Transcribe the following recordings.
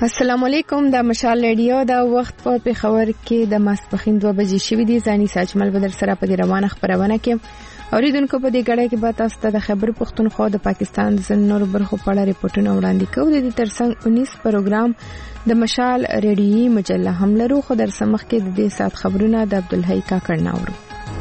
السلام علیکم. د مشال رادیو دا وخت په پیښور کې د ماسپخین 2 بجې شوې دي. ځاني ساجمل بدر سره په روانه خبرونه کې اوریدونکو په دې غړې کې به تاسو ته د خبر پښتونخوا د پاکستان د نور برخو په اړه ریپورتونه وړاندې کوو. د دې ترڅنګ 19 پروګرام د مشال رادیوي مجله هم لرو. خو در سمخ کې د دې سات خبرونه د عبدالحی کاکړ ناورو.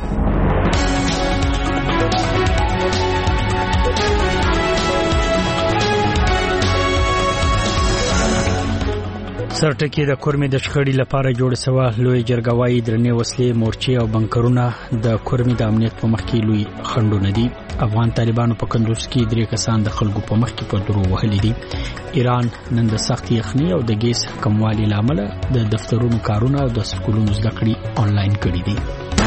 سرټکی د کورمې د شخړې لپاره جوړ شوی لوی جرګوي درنې وسلې مورچې او بنکرونه د کورمې د امنیت په مخ کې لوی خنډونه دي. افغان طالبانو په کندوز کې 3 کسان د خلکو په مخ کې په درو وهلي دي. ایران نن د سخت یخنۍ او د ګیس کموالي لامل د دفترونو کارونه او د سکولونو زده کړې آنلاین کړې دي.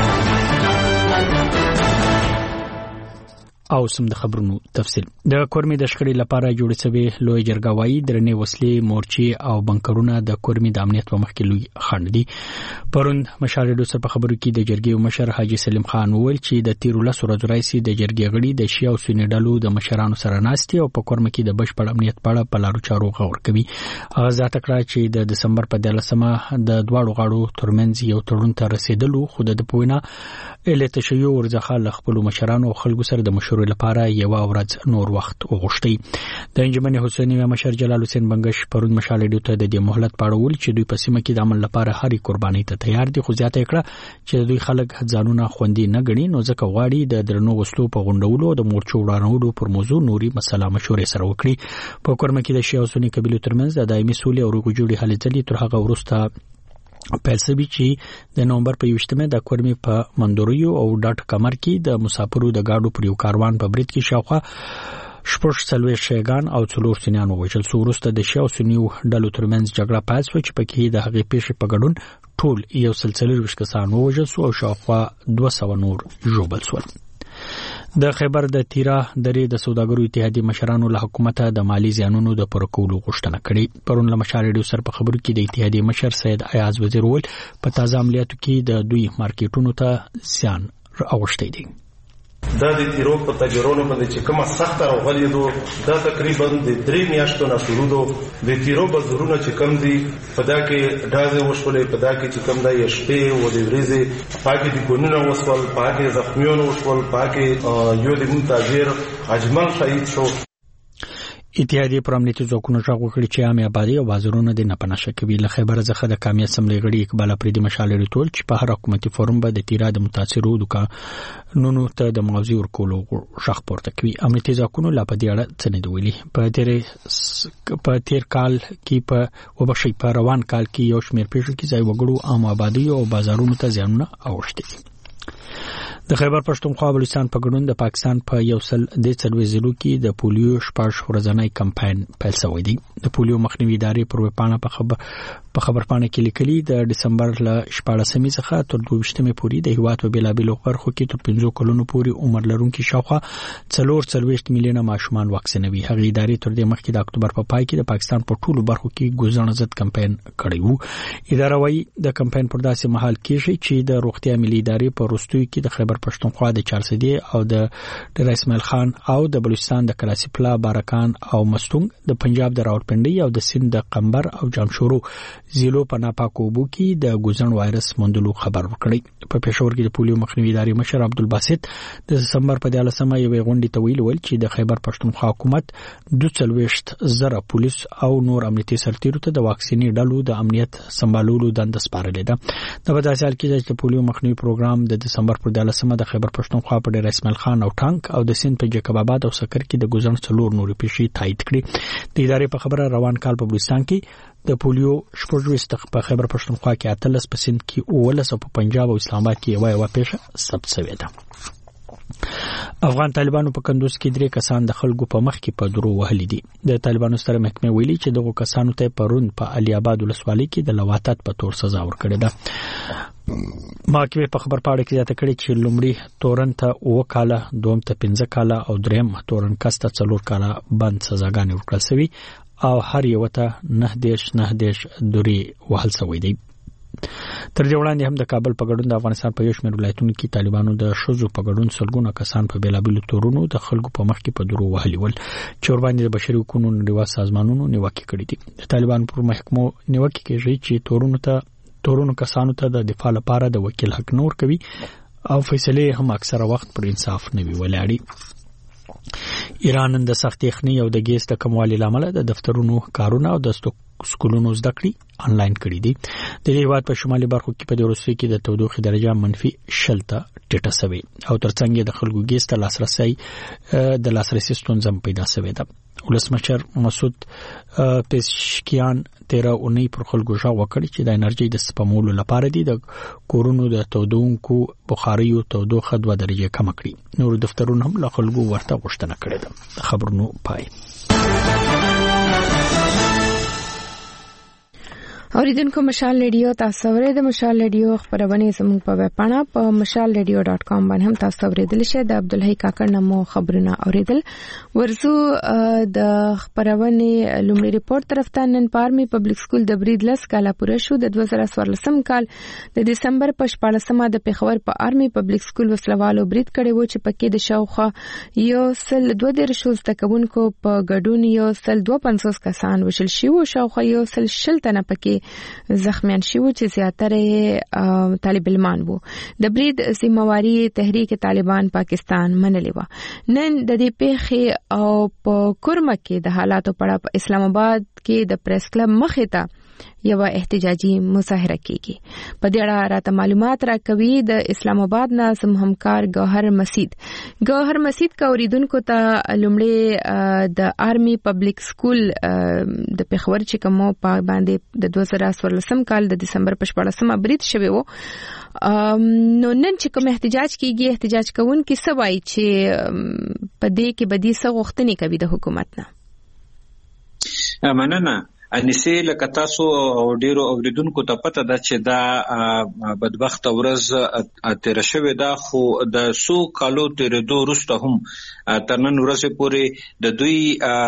او سم د خبرونو تفصیل. د کورمې د شخړې لپاره جوړ شوی لوی جرګوي درنې وسلې مورچې او بنکرونه د کورمې د امنیت په مخ کې لوی خنډ دي. پرون مشارډو سره په خبرو کې د جرګې مشر حاجی سلیم خان وویل چې د 13 ورځې راځي د جرګې غړي د شیا او سنی ډلو د مشرانو سره ناستي او په کورمې کې د بشپړ امنیت په اړه په لارو چارو غور کوي. هغه ځات کړه چې د دسمبر په 13مه د دواړو غړو ترمنځ یو تړون ته رسیدلو. خو د پوینا الته شیو ورځخه خپل مشرانو او خلکو سره د مشورې لپاره یو ورځ نور وخت وغوښتي. د انجمن حسینی مشر جلال حسین بنگش پرون مشالډو ته د دې مهلت پاړول چې دوی په سیمه کې د عمل لپاره هرې قرباني ته تیار دي. خو ځاته کړه چې دوی خلک ځانونه خوندي نه غړي نو ځکه غواړي د درنو وسلو په غونډولو د مورچو وړاندولو پر موضوع نوري مسله مشورې سره وکړي. په کورمه کې د شیا او سنی قبیلو ترمنځ د دایمي سولې او روغجوړي هلې ځلې تر هغه وروسته پیلسبي چې د نومبر په 20مه د کورمې په مندوریو او ډاټ کمر کې د مسافرو د گاډو پر یو کاروان په برید کې شاوخوا شپږ سلوي شیګان او څلور سنیان ووژل شو. وروسته د شیا او سنیو ډلو ترمنځ جګړه پیل شوه چې پکې د هغې پیښې په ګډون ټول یو سلسله کسان ووژل شو او شاوخوا 200 نور ژوبل شول. د خیبر د تیرا درې د سوداګرو اتحادیې مشرانو له حکومت د مالی زیانونو د پرکولو غوښتنه کړې. پرون له مشارډو سره په خبرو کې د اتحادیې مشر سید ایاز وزیر ول په تازه عملیاتو کې د دوی مارکیټونو ته زیان راوښتي دي. دا د تیرو په تجربو باندې چې کومه سخت راغلي دو دا تقریبا د 3 میاشتو نه شروع دو د تیرو بزرونه چې کم دي په دا کې ډازه وشولې په دا کې چې کم دا شپې او د ورځې پاکي د ګونونو وسول پاکي زخمیونو وشول پاکي یو د منتاجر اجمل شهید شو. اتحادیې پر امنیتي ځواکونو ژغ وکړي چې عامه آبادی او بازارونه د نه پناه کوي. له خیبر څخه د قومي اسمبلی غړي اقبال افریدي مشالې ټول چې په هر حکومتي فورم باندې تیرا د متاثرو دکانونو ته د موضوع ورکولو ژغ پورته کوي. امنیتي ځواکونو لا په دې اړه څه نه دی ویلي. په تیر کال کې په روان کال کې یو شمېر پیښو کې ځای وګړو عامه آبادی او بازارونو ته زیانونه اوښتي. د خیبر پښتونخوا بلوچستان په ګډون د پاکستان په یو سل د څلوي ضلعو کې د پولیو شپږ ورځنی کمپاین پیل شوی دی. د پولیو مخنیوي ادارې پر وپاڼه په خبرپاڼه کې لیکلي د دسمبر ل 14مې څخه تر 22مې پورې د هیواد په بیلابیلو برخو کې تر 15 کلونو پورې عمر لرونکي شاوخوا 44 میلیونه ماشومان واکسینوي. هغه ادارې تر دې مخکې د اکتوبر په پای کې د پاکستان په ټولو برخو کې ګوزڼه ضد کمپاین کړی وو. اداره وايي د کمپاین پر داسې مهال کې چې د روغتیا ملي ادارې په وروستیو کې د خیبر پښتونخوا د چارسدي او د ډیر اسماعیل خان او د بلوچستان د کلاسی پلا بارکان او مستونګ د پنجاب د راوړپنډي او د سند د قمبر او جامشورو ضلعو په ناپاکو اوبو کې د ګوزڼ وایرس موندلو خبر ورکړی. په پېښور کې د پولیو مخنیوي ادارې مشر عبدالباسط د دسمبر په 13مه یوې غونډې ته ویل چې د خیبر پښتونخوا حکومت 22,000 پولیس او نور امنیتي سرتیرو ته د واکسیني ډلو د امنیت سمبالولو دنده سپارلې ده. د بداسال کې د پولیو مخنیوي پروګرام د دسمبر پر 13مه د خیبر پښتونخوا په ډیر اسماعیل خان او ټانک او د سند په جکب آباد او سکر کې د ګوزڼ څلور نورې پیښې تایید کړې. د ادارې په خبره روان کال په بلوچستان کې د پولیو 14 په خیبر پښتونخوا کې 13 په سند کې 19 په پنجاب او اسلام آباد کې یو پیښه ثبت شوې ده. افغان طالبانو په کندوز کې 3 کسان د خلکو په مخ کې په درو وهلي دي. د طالبانو سره محکمه ویلي چې دغه کسانو ته پرون په علي آباد ولسوالۍ کې د لواتت په تور سزا ورکړې ده. محکمه په خبر پاړه کې ځاته کړي چې لومړی تورن ته 9 کاله، دوم ته 15 کاله او دریم تورن کس ته 4 کاله بند سزاګانې ورکړل شوې او هر یو ته 9 دوري وهل شوی دی. تر دې وړاندې هم د کابل په ګډون د افغانستان په یو شمېر ولایتونو کې طالبانو د شذو په ګډون سلګونه کسان په بیلابېلو تورونو د خلکو په مخ کې په درو وهلي ول چې ور باندې د بشري حقوقو نړیوال سازمانونو نیوکه کړې دي. طالبان پر محکمو نیوکه کوي چې تورونو کسانو ته د دفاع لپاره د وکیل حق نور کوي او فیصله هم اکثره وخت پر انصاف نه وی ولاړی. ایران نن د سخت یخنۍ او د ګیس د کموالي لامل د دفترونو کارونه او د سکولونو زده کړې انلاین کړې دي. د دې هیواد په شمالي برخو کې په روسیې کې د تودوخې درجه -10 ته ټیټه شوې او ترڅنګ د خلکو ګیس ته لاسرسي ستونزه پیدا شوې ده. ولسمشر مسعود پزشکیان 13 اونۍ پر خلکو ژغ وکړي چې د انرژي د سپمولو لپاره دي د کورونو د تودونکو بخاریو تودوخه 2 درجه کم کړي. نور دفترونه هم له خلکو ورته غوښتنه کړې ده. خبرونو پای. اوریدونکو مشال ریډیو تاسو ورې د مشال ریډیو خبرونه زموږ په ویب پاڼه په mashalradio.com باندې هم تاسو ورېدل شئ. د عبدالحی کاکړ نامو خبرونه اوریدل ورزو د خبرونه لومړی ریپورت طرفته نن پارمي پبلک سکول د برید لس کاله پوره شو. د 2014 کال د دسمبر په 14مه د پیښور په آرمي پبلک سکول وسلوالو برید کړی و چې پکې د شاوخوا یو سل 2 شوز تکونکو په ګډون یو سل 250 کسان وشل شي او شاوخوا یو سل 60 تنه پکې زخمیان شوی چې زیاتره طالب علمان وو. د برید ذمہواری تحریک طالبان پاکستان منلې و. نن د دې پیښې او په کورمه کې د حالاتو په اړه په اسلام آباد کې د پریس کلب مخې ته یو احتجاجي مظاهره کیږي. په دې اړه راته معلومات راکوي د اسلام آباد ناظم همکار گوهر مسید کا اوریدونکو ته لومړی د آرمي پبلک سکول د پیښور چې کومو په باندې د 2014 کال د دسمبر په 14مه برید شوی وو. نو نن چې کوم احتجاج کیږي احتجاج کوونکي څه وایي چې په دې کې بدی څه غوښتنې کوي د حکومت نه؟ مننه. انیسه لکه تاسو او ډیرو اوریدونکو ته پته ده چې دا بدبخت ورځ تیر شوې ده، خو د سو کالو تیرېدو وروسته هم تر نن ورځې پورې د دوی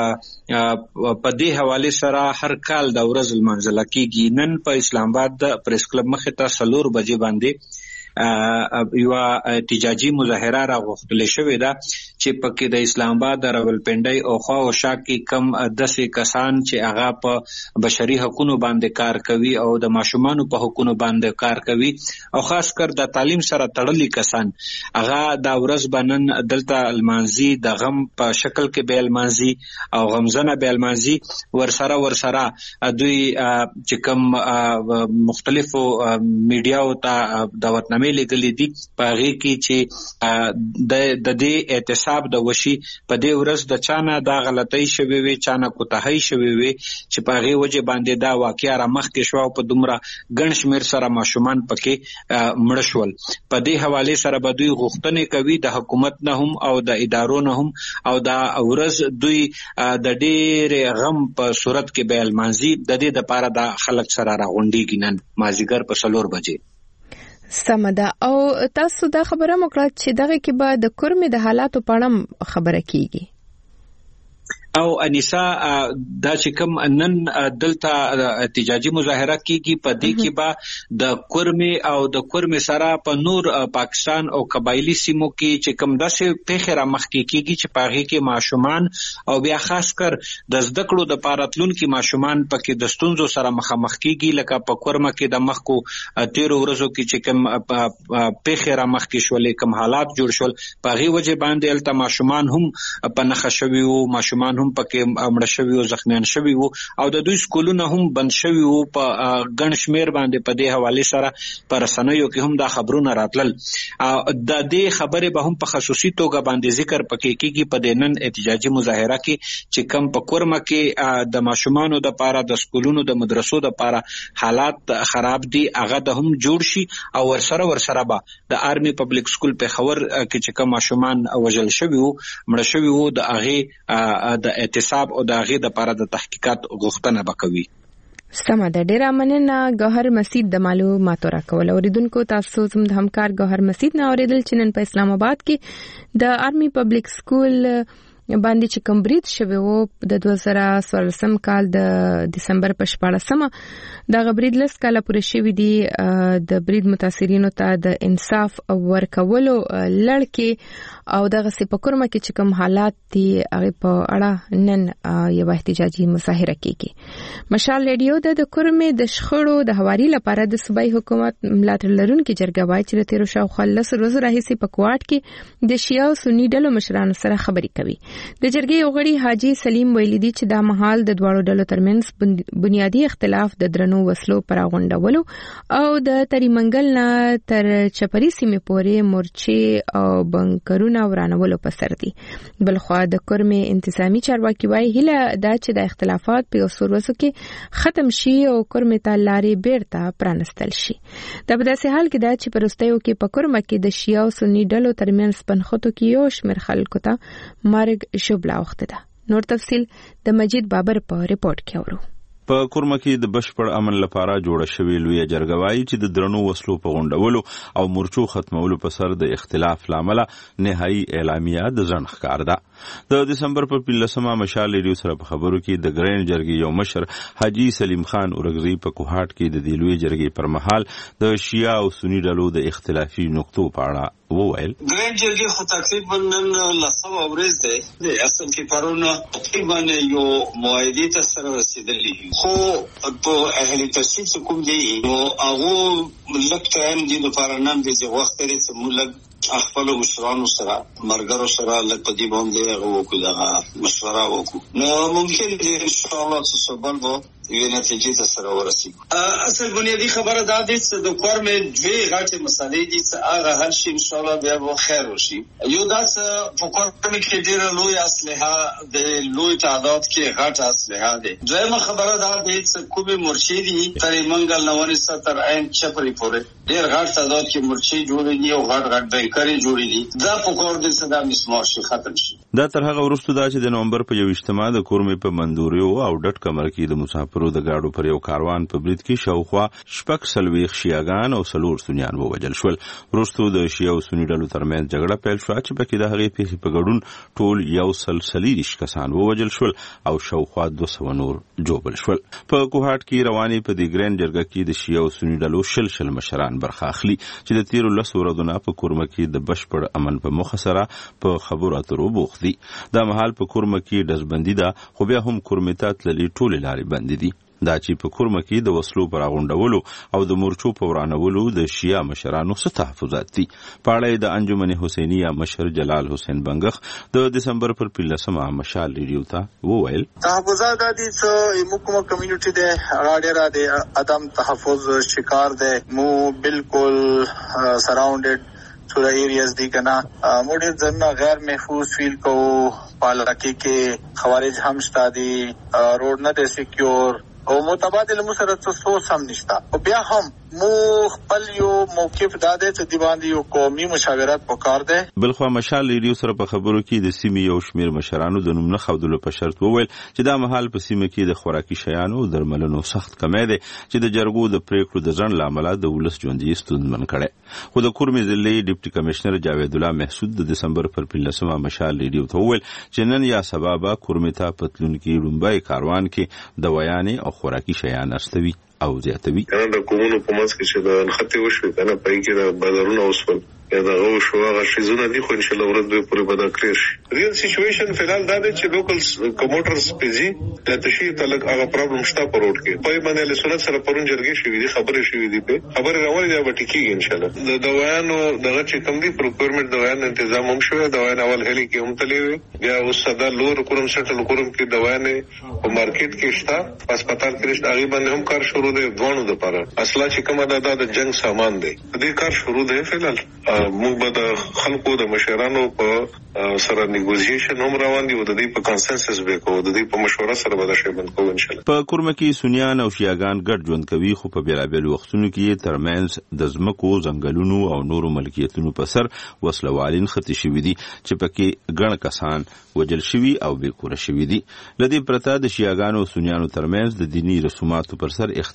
په دې حواله سره هر کال د ورځ لمانځل کېږي. نن په اسلام آباد د پریس کلب مخې ته 4 بجې باندې یو احتجاجي مظاهره راغوښتل شوې ده چې پکې د اسلام آباد د راولپنډي او خوا او شا کې کم 10 کسان چې هغه په بشري حقوقو باندې کار کوي او د ماشومانو په حقوقو باندې کار کوي او خاص کر د تعلیم سره تړلي کسان هغه د ورځ بنن دلته المانزي د غم په شکل کې به المانزي او غمزنه به المانزي ورسره دوی چې کم مختلفو میډیاو ته دعوتنامې لګلې دي په هغه کې چې د دې احتساب د وشي په دې ورځ د چانه دا غلطۍ شوي وي چانه کوتاهي شوي وي چې په هغه وجه باندې دا واقعیا را مخ کې شو په دومره ګڼ شمیر سره ماشومان پکې مړ شول. په دې حواله سره به دوی غوښتنې کوي د حکومت نه هم او د ادارو نه هم او دا ورځ دوی د ډېر غم په صورت کې به المانزي د دې د پاره د خلک سره راغونډيږي نن مازیګر په 4 بجې. سمده. او تاسو دا خبره مکړه چې دغه کې به د کورمې د حالاتو په اړه خبره کیږي او انیسا دا چې کوم نن دلته احتجاجي مظاهره کیږي په دې کې به د کورمې او د کورمې سره په نور پاکستان او قبایلی سیمو کې چې کوم داسې پیښه را مخ کیږي چې په هغه کې ماشومان او بیا خاص کر د زده کړو د پاراتلون کې ماشومان پکې د ستونزو سره مخامخ کیږي. لکه په کورمه کې د مخکو 13 ورځو کې چې کوم پیښه را مخ کې شولې کوم حالات جوړ شول په هغه وجه باندې الته ماشومان هم په نخښه شوي وو، ماشومان هم پکې مړ شوي او زخمیان شوي وو او د دوی سکولونه هم بند شوي وو. په ګڼ شمیر باندې په دې حواله سره پر رسنیو کې هم دا خبرونه راتلل. د دې خبره به هم په خصوصي توګه باندې ذکر پکې کیږي په د نن احتجاجي مظاهره کې چې کم په کورمه کې د ماشومانو د پاره د سکولونو د مدرسو د پاره حالات خراب دي هغه د هم جوړ شي او ورسره به د آرمي پبلک سکول په خبر کې چې کوم ماشومان وژل شوي وو مړ شوي وو د هغه د احتساب او د هغه د لپاره د تحقیقات غوښتنه وکوي. سمه. ډیر مننه گوهر مسید د معلوماتو راکول. اوریدونکو تاسو زموږ همکار گوهر مسید نه اوریدل چې نن په اسلام آباد کې د آرمي پبلک سکول باندې چې کوم برید شوی وو د 2014 کال د دسمبر په 14مه دا برید لس کاله پورې شوی دی د برید متاثرینو ته د انصاف ورکولو لړکې او دغه سپکورمه کې چې کوم حالات دي هغه په اړه نن یو احتجاجي مظاهره کیږي مشال ریډیو د کورمې د شخړو د هواري لپاره د صوبایي حکومت ملاتړ لرونکي جرګه وایي چې د تیرو شاوخوا 10 ورځې راهیسې په کوټ کې د شیعه او سنی ډلو مشرانو سره خبرې کوي د جرګې یو غړي حاجی سلیم ویلي دي چې دا مهال د دواړو ډلو ترمنځ بنیادی اختلاف د درنو وسلو پر غونډولو او د تریمنګل نه تر چپری سیمې پورې مورچې او بنکرونه ورانولو په سر دي بلخوا د کورمې انتظامی چارواکي وايي هله دا چې د اختلافات په ورځو کې ختم شي او کورمې ته لارې بیرته پرانستل شي دا په داسې حال کې دا چې پرستیو کې په کورمه کې د شیعه او سنی ډلو ترمنځ پنخوتو کې یو شمېر خلکو ته مرګ شوبلا وخت ده نور تفصيل د مجید بابر په ریپورت کې اورو په کورمه کې د بشپړ امن لپاره جوړه شوې لوی جرګه وایي چې د درنو وسلو په غونډولو او مورچو ختمولو په سر د اختلاف لامل نهایی اعلامیه د ځن ښکار ده د دسمبر په 15مه مشال ریډیو سره په خبرو کې د ګرین جرګې یو مشر حاجی سلیم خان اورګزی په کوهاټ کې د لوی جرګې پر مهال د شیعه او سنی ډلو د اختلافي نقطو په اړه وویل ګرین جرګې خو تقریبا نن لسمه ورځ ده د اصل کې پرونه تقریبا یو معاهده ته سره رسیدلې خو په اهل تشریف کوم دی نو هغه لکه هم دي لپاره نن د وخت لري چې موږ خپل مشرانو سره مرګرو سره لکه دی باندې هغه وکړو دا مشوره وکړو نو ممکن دي ان شاء الله څه بل یو نتیجه ته سره ورسیږي اصل بنیادی خبره دا ده چې د کورمې دوی غاټه مسالې دي چې هغه هر شي ان شاء الله بیا به خیر وشي یو داس په کورمې کې ډېر لوی اسلحه د لوی تعداد کې غاټه اسلحه دي دویمه خبره دا ده چې کومې مرشدي ترې منګل نوونی ستر عین چپري پورې ډېر غاټ تعداد کې مرشد جوړ دي او غاټ بنکري جوړ دي دا په کور دي چې دا مسمار شي ختم شي دا تر هغه وروسته دا چې د نومبر په 28مه د کورمې په مندوریو او ډټ کمر کې د مسافرو د گاډو پر یو کاروان په برید کې شاوخوا شپږ سلويخ شیعاګان او سلور سنیان ووجل شول وروسته د شیعه او سنی ډلو ترمنځ جګړه پیل شو چې پکې د هغې پیښې په ګډون ټول یو سلسلي کسان ووجل شول او شاوخوا 200 نور جوبل شول په کوهاټ کې رواني په د ګرین جرګه کې د شیعه او سنی ډلو شل مشران برخه اخلي چې د تیرو 10 ورځې په کورمه کې د بشپړ امن په مخ سره په خبرو اترو بوخت دي دا مهال په کورمه کې دزبندي ده خو بیا هم کورمتات للی ټول لارې بند دي دا چې په کورمه کې د وسلو پر غونډولو او د مورچو په ورانولو د شیعه مشرانو څخه تحفظات دي پاړې د انجمن حسینیه مشر جلال حسین بنگخ د دسمبر پر 15مه مشال ریډیو ته وویل تحفظات دي چې موږ کمیونټي د راډیو د ادم تحفظ شکار ده مو بالکل سراوندډ ټول ایریاز دي کنه موږ ځنه غیر محفوظ فیل کو پالراکی کې خوارج هم شتا دي روډ نه دي سکیور او متبادل مسرت څه سم نشتا او بیا هم مو خپل یو موقف داده چې دی باندې یو قومي مشاورت وکړ ده بلخوا مشال ریډیو سره په خبرو کې د سیمې یو شمیر مشرانو د نوم نه خودلو په شرط وویل چې دا مهال په سیمه کې د خوراکي شیانو او درملونو سخت کمی ده چې د جرګو د پریکړو د ځن لامل د ولس ژوندۍ ستونزمن کړي خو د کورمې ضلعي ډیپټي کمشنر جاوید الله محسود د دسمبر پر 15مه مشال ریډیو ته وویل چې نن یا سبب کورمې ته پتلون کې لومبای کاروان کې د ویانې او خوراکي شیان استوي او زیاتوي د کومونو په منځ کې چې د خطي وشو کنه پای کې د بازارونو اوسول یا د غو شو هغه شیزونه دي خو ان شاء الله ورځ به پوره بدل کړی شي ریل سچويشن فلال دا دی چې لوکل کوموټرز پیزي د تشي تلک هغه پرابلم شته په روډ کې په باندې له سنت سره پرون جرګې شوې دي خبرې شوې دي په خبره راوړې دا به ټیکي ان شاء الله د دوايانو دغه چې کوم دي پروکورمنت دوايانو تنظیم هم شوی دوايان اول هلي کې هم تلې بیا اوس صدا لور کوم سټل کوم کې دوايانې په مارکیټ کې شته هسپتال کې شته هغه باندې هم کار شروع دی دوانو د لپاره اصله چې کومه د جنگ سامان دی دې کار شروع دی فلال موږ به د خلکو د مشرانو په سره نیګوزیشن هم روان دي او د دې په کنسنسس به کوو د دې په مشوره سره به شی بند کوو ان شاء الله په کورمه کې سنیان او شیعاګان ګډ ژوند کوي خو په بیلابیل وختونو کې ترمنځ د ځمکو ځنګلونو او نورو ملکیتونو په سر وسلوالین خطي شوي دي چې پکې ګڼ کسان وجل شوي او بې کوره شوي دي لدې پرته د شیعاګانو او سنیانو ترمنځ د دینی رسوماتو پر سر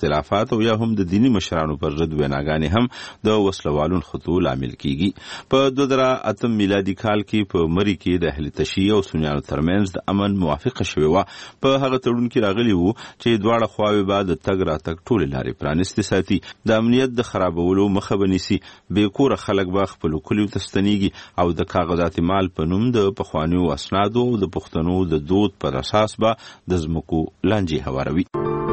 اختلافات او یا هم د دینی مشرانو پر ضد ویناګانې هم د وسلوالو خطو لامل کیږي. په 2008 میلادي کال کې په مری کې د اهل تشیع او سنیانو ترمنځ د امن موافقه شوې و. په هغه تړون کې راغلی وو چې دواړه خواوې بعد تګ راتګ ټول لارې پرانستې ساتي، د امنیت د خرابولو مخه بنيسي، بې کور خلک به خپل کلیو ته ستنېږي او د کاغذات مال په نوم د پخوانیو اسنادو او د پښتنو د دود پر اساس به د ځمکو لانجې هواروي.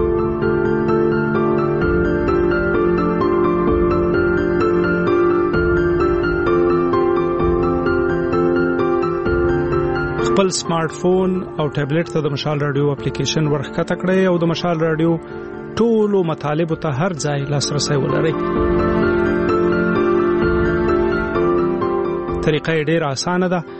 خپل سمارټ فون او ټابلیټ ته د مشال رادیو اپلیکیشن ورخکته کړئ او د مشال رادیو ټولو مطالبو ته هر ځای لاسرسي ولرئ. طریقه ډېره اسانه ده.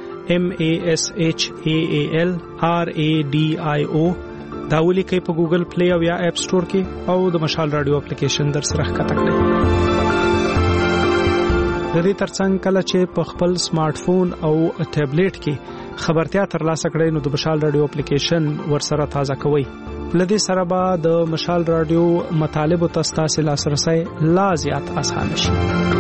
MASHAAL RADIO دا ولیکئ په ګوګل پلی او یا اپ سٹور کې او د مشال رادیو اپلیکیشن در سره ښکته کړئ. د دې ترڅنګ کله چې په خپل سمارټ فون او ټابلیټ کې خبرتیا ترلاسه کړئ نو د مشال رادیو اپلیکیشن ورسره تازه کوئ. لدې سره به د مشال رادیو مطالب او تاسو لاسرسي لا زیات آسان شي.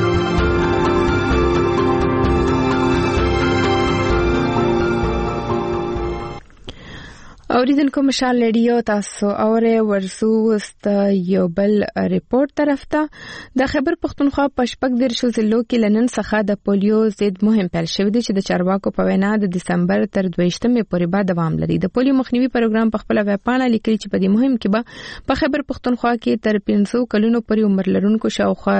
اوریدونکو مشال رادیو تاسو اوره ورسو واست یو بل ریپورت طرف ته د خیبر پختونخوا په شپږ درشو ضلعو کې لنن څخه د پولیو ضد مهم پیل شوې ده چې د چارواکو په وینا د دسمبر تر 22مې پورې به دوام لري. د پولیو مخنیوي پروګرام په خپل ویبپاڼه لیکلي چې په دې مهم کې به په خیبر پختونخوا کې تر 500 کلونو پورې عمر لرونکو شاوخوا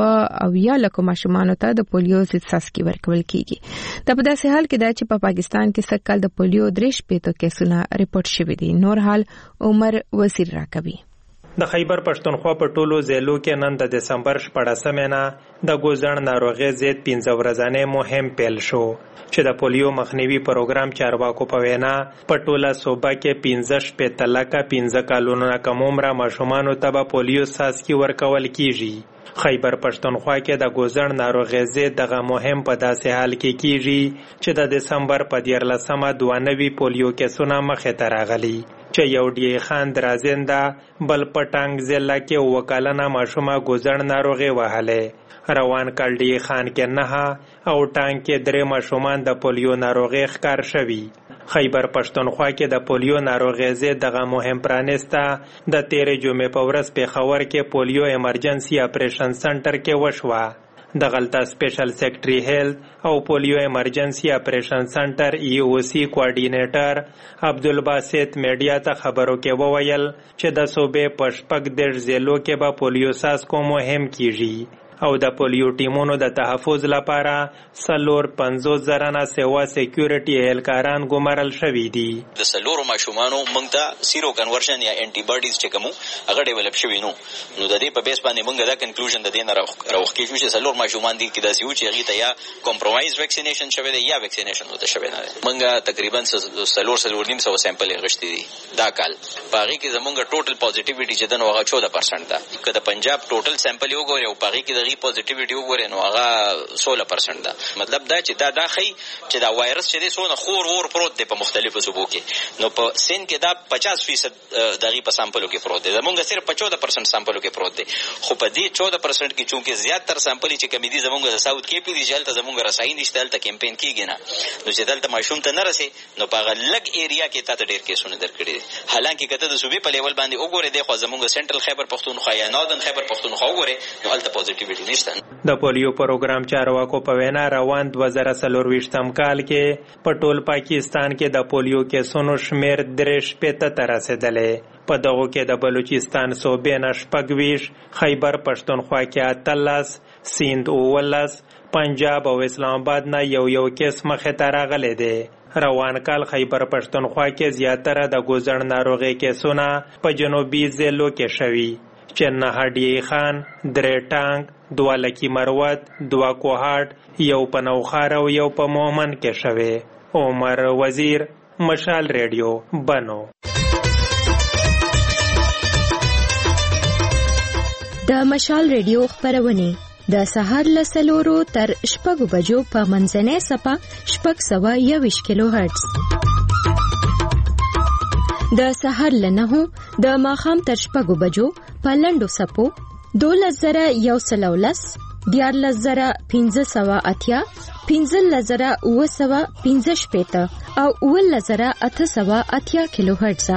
2 لک ماشومان ته د پولیو ضد څاڅکي ورکول کیږي. دا په داسې حال کې ده چې په پاکستان کې سکهال د پولیو 3 کیسونه ریپورت شوی دی. نور حال عمر وزیر راکوي. د خیبر پښتونخوا په ټولو ضلعو کې نن د دسمبر 14مه نه د ګوزړ ناروغي ضد 15 ورځې مهم پیل شو چې د پولیو مخنیوي پروګرام چارواکو په وینا په ټوله صوبه کې 15 کلونو نه کم عمر ماشومان ته پولیو څاڅکي ورکول کیږي. خیبر پښتونخوا کې د ګوزړ ناروغي ضد دغه مهم په داسې حال کې کیږي چې د دسمبر په 14مه 92 پولیو کیسونه مخه ته راغلي چې یو ډی خان درازنده بل پټنګ ضلع کې وکالنه ماشومه ګوزړ ناروغي وهله. روان کال ډی خان کې 9 او ټانګ کې 3 ماشومان د پولیو ناروغي ښکار شوي. خیبر پښتونخوا کې د پولیو ناروغي ضد دغه مهم پرانسته د 13 جمعې په ورځ په خبر کې پولیو ایمرجنسي اپریشن سنټر کې وشوه. د غلطه سپیشل سیکریټری هیلث او پولیو ایمرجنسي اپریشن سنټر EOC کوارډینیټر عبدالباسط میډیا ته خبرو کې وویل چې د صوبې په شپږ دیرش ضلعو کې به پولیو څاڅکو مهم کیږي او د پولیو ټیمونو د تحفظ لپاره 450 زرنه سیوا سکیورټي اهلکاران ګمارل شوي دي. د سلورو ماشومانو موږ ته سیرو کنورژن یا انټي باډیز چې کوم هغه ډیولپ شوي نو د دې په بیس باندې موږ دا کنکلوژن د دې نه راوخی چې سلور ماشومان دي کې د سیو چې هغه ته یا کمپرومایز ویکسینیشن شوی دی یا ویکسینیشن وته شوی نه. موږ تقریبا سلور نیم سو سیمپل غشتي دي دا کال. باغی کې زموږ ټوټل پوزټیویټي چې دنه هغه 14% ده. که د پنجاب ټوټل سیمپل یو ګوري او باغی کې پوزټیویټي وګورئ نو هغه 16% ده. مطلب دا چې دا خی چې دا وایرس چې دی سونه خور پروت دی په مختلفو صوبو کې. نو په سین کې دا 50% دغه په سامپلو کې پروت دی. زمونږ صرف 14% سامپلو کې پروت دی. خو په دې 14% کې چونکه زیاتره سامپل چې کمی دي زمونږ د ساوث کې پی دي چې هلته زمونږ رساین نشته، هلته کمپین کیږي نه. نو چې دلته ماشوم ته نه رسي نو په لګ ایریا کې تاسو ډیر کیسونه درکړي دي. حالانکه کته د صوبې په لیول باندې وګورئ د خو زمونږ سنټرل خیبر پختونخوا یا ناردن خیبر پختونخوا وګورئ نو هلته پوزټیویټي نشته. د پولیو پروګرام چارواکو په وینا روان 2024 کال کې په ټول پاکستان کې د پولیو کیسونو شمیر 3 ته رسیدلې. په دغه کې د بلوچستان صوبې نه 26، خیبر پښتونخوا کې 13، سیند 19، پنجاب او اسلام آباد نه یو کیس مخه ته راغلی دی. روان کال خیبر پښتونخوا کې زیاتره د ګوزړ ناروغي کیسونه په جنوبي ضلعو کې شوي چې 9 ډی خان، 3 ټانګ، 2 لکی مروت، 2 کوهاټ، یو په نوخار او یو په مومن کې شوه. عمر وزیر، مشال ریډیو، بنو. د مشال ریډیو خبرونه د سهار له 4 تر 6 بجو په منځنۍ صفه 621 کیلو هرتز، د سهار له 9 د ماښام تر 6 بجو پلندو سپو 2110 14580 15915 او 11880 کیلو هرتز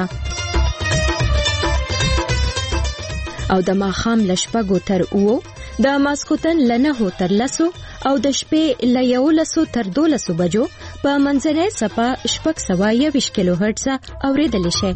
او د ماخام لشپګو تر او د ماسختن لنه تر لسو او د شپې ل 11 تر 12 بجو په منځنۍ صفه شپږ سوا 20 کیلو هرتز اوریدل شي.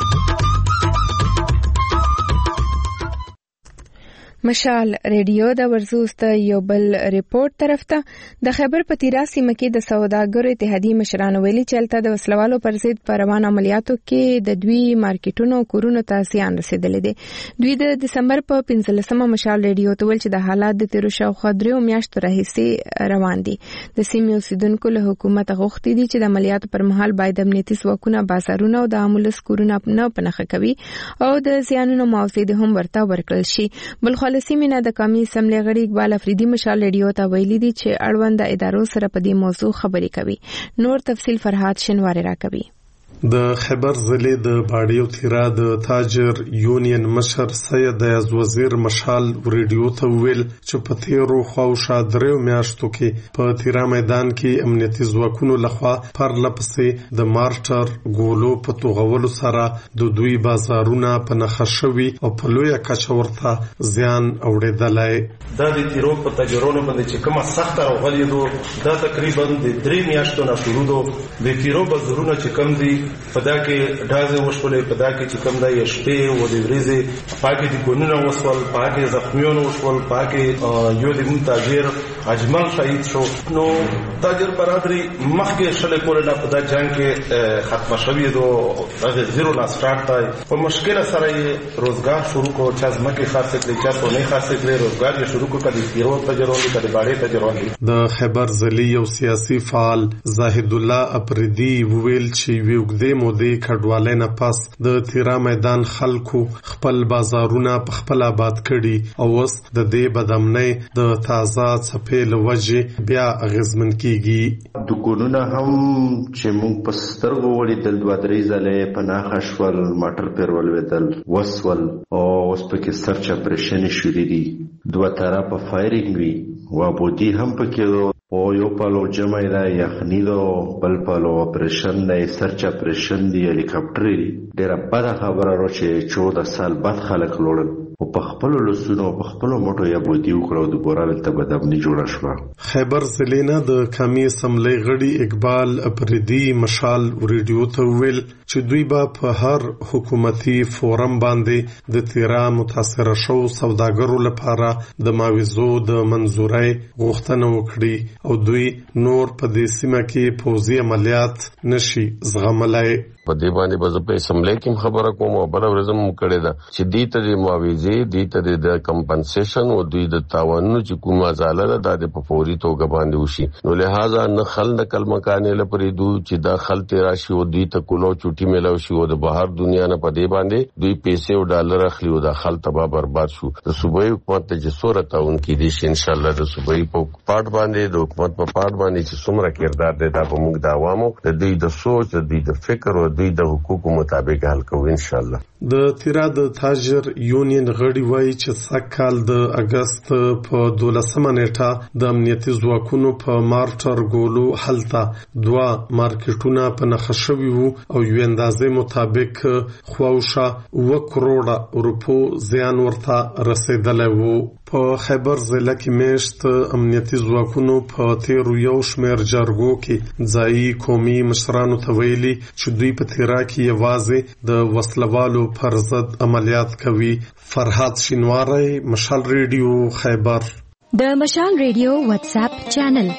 مشال ریډیو د ورزوس ته یو بل ریپورت طرف ته د خیبر پتیرا سیمه کې د سوداګرو اتحادیې مشرانو ویلي چې هلته د وسلوالو پر ضد په روان عملیاتو کې د دوی مارکیټونو کورونو ته زیان رسیدلی دی. دوی د دسمبر په 15مه مشال ریډیو ته ویل چې د حالات د تیرو شاوخوا 3 میاشتو راهیسې روان دي. د سیمې اوسیدونکو له حکومت غوښتي دي چې د عملیاتو پر مهال باید امنیتي ځواکونه بازارونه او د عامولس کورونه نه پنهخه کوي او د زیانونو معاوضې هم ورته ورکړل شي. بل سیمینه د قومي اسمبلی غړي اقبال افریدي مشال ریډیو ته ویلي دي چې اړوند ادارو سره په دې موضوع خبرې کوي. نور تفصیل فرهاد شنواری راکوي. د خیبر ضلع د باډیو تیرا د تاجر یونین مشر سید عز وزیر مشال ریډیو ته ویل چې په تیرو خواوشا 3 میاشتو کې په تیرا میدان کې امنیتي ځواکونو لخوا پر لپسې د مارټر ګولو په توغولو سره د دوی بازارونه په نخښوي او په لویه کچه ورته زیان اوړېدلی. دا د تیرو په تاجرونو باندې چې کومه سخته راغلې ده دا تقریبا د 3 میاشتو نه شروع ده. د تیرو بازارونه چې کم دي په دا کې ډازې وشولې، په دا کې چې کوم دا یې شپې و د ورځې پاکې د ګونونه وسول، پاکې زخمیونه وشول، پاکې یو د مون تاجر اجمل شهید شو. نو تاجر برادری مخکې شلې کولې نه په دا جنگ کې ختمه شوې ده. هغه زیرو لا سٹارټ دی په مشکل سره یې روزګار شروع کو، چا ځمکې خاصه کړې، چا سونه خاصه کړې، روزګار یې شروع کو. کدي تیرو تاجرونو کدي باړې تاجرونو. د خیبر ضلع یو سیاسي فعال زاهد الله افریدي ویل چې وګدې مودې کډوالۍ نه پس د تیرا میدان خلکو خپل بازارونه په خپل آباد کړي او اوس د دې بدامنۍ د تازه څپې له وجې بیا اغیزمن کیږي. دکانونه هم چې موږ په سترګو ولیدل 2-3 ځله پناه شول، ماټر پیرول ودل وسول او اوس پکې سرچ اپریشن شوې دي. دوه طرفه فایرینګ وی و بودی هم پکې او یو پالو جمع دا یخنی دو، بل پالو اپریشن دی، سرچ اپریشن دی، هلیکاپټر دی. ډیره بده خبره را چې 14 سال بعد خلک لوړل او په خپل لسونو په خپل موټو یا بودی وکړو د بورال ته بدامنی جوړه شو. خیبر ضلع نه د قومي اسمبلی غړي اقبال افریدي مشال ریډیو ته ویل چې دوی په هر حکومتي فورم باندې د تیرا متاثر شو سوداګرو لپاره د معاوضو د منزورۍ غوښتنه وکړي او دوی نور په دې سیمه کې پوځي عملیات نشي زغملای. په دې باندې به په اسمبلی کې خبره کوم او بل ورځم کړي دا چې دې ته د معاوضې دې ته د کمپنسیشن او دوی د تاوانونو چې کومه ازاله ده د په فوري توګه باندې وشي. نو لہذا نه خل د کلمکانې لپاره دوی چې دا خل تیرا شي او دوی ته کولو چوټي ملو شي او د بهر دنیا نه په دې باندې دوی پیسې او ډالر اخلي او د خل تبا برباد شو. د صوبایي حکومت ته چې صورت اون کې دي ان شاء الله د صوبایي په پارت باندې د حکومت په پارت باندې چې څومره کردار دی دا په موږ د عوامو د دوی د سوچ د دوی د فکر او دوی د حقوقو مطابق حل کوو ان شاء الله. د تیرا د تاجر یونین غړي وایي چې سکهال د اگست په 12مه نیټه د امنیتي ځواکونو په مارټر ګولو حلته 2 مارکیټونه په نخښوي وو او یو اندازې مطابق خواوشا 1 کروڑ روپو زیان ورته رسیدلی وو. په خیبر ضلع کې میشت امنیتي ځواکونو په تیرو یو شمېر جرګو کې ځایي قومي مشرانو ته ویلي چې دوی په تیرا کې یوازې د وسلوالو پر ضد عملیات کوي. فرهاد شینواری، مشال ریډیو، خیبر. د مشال ریډیو واتس اپ چینل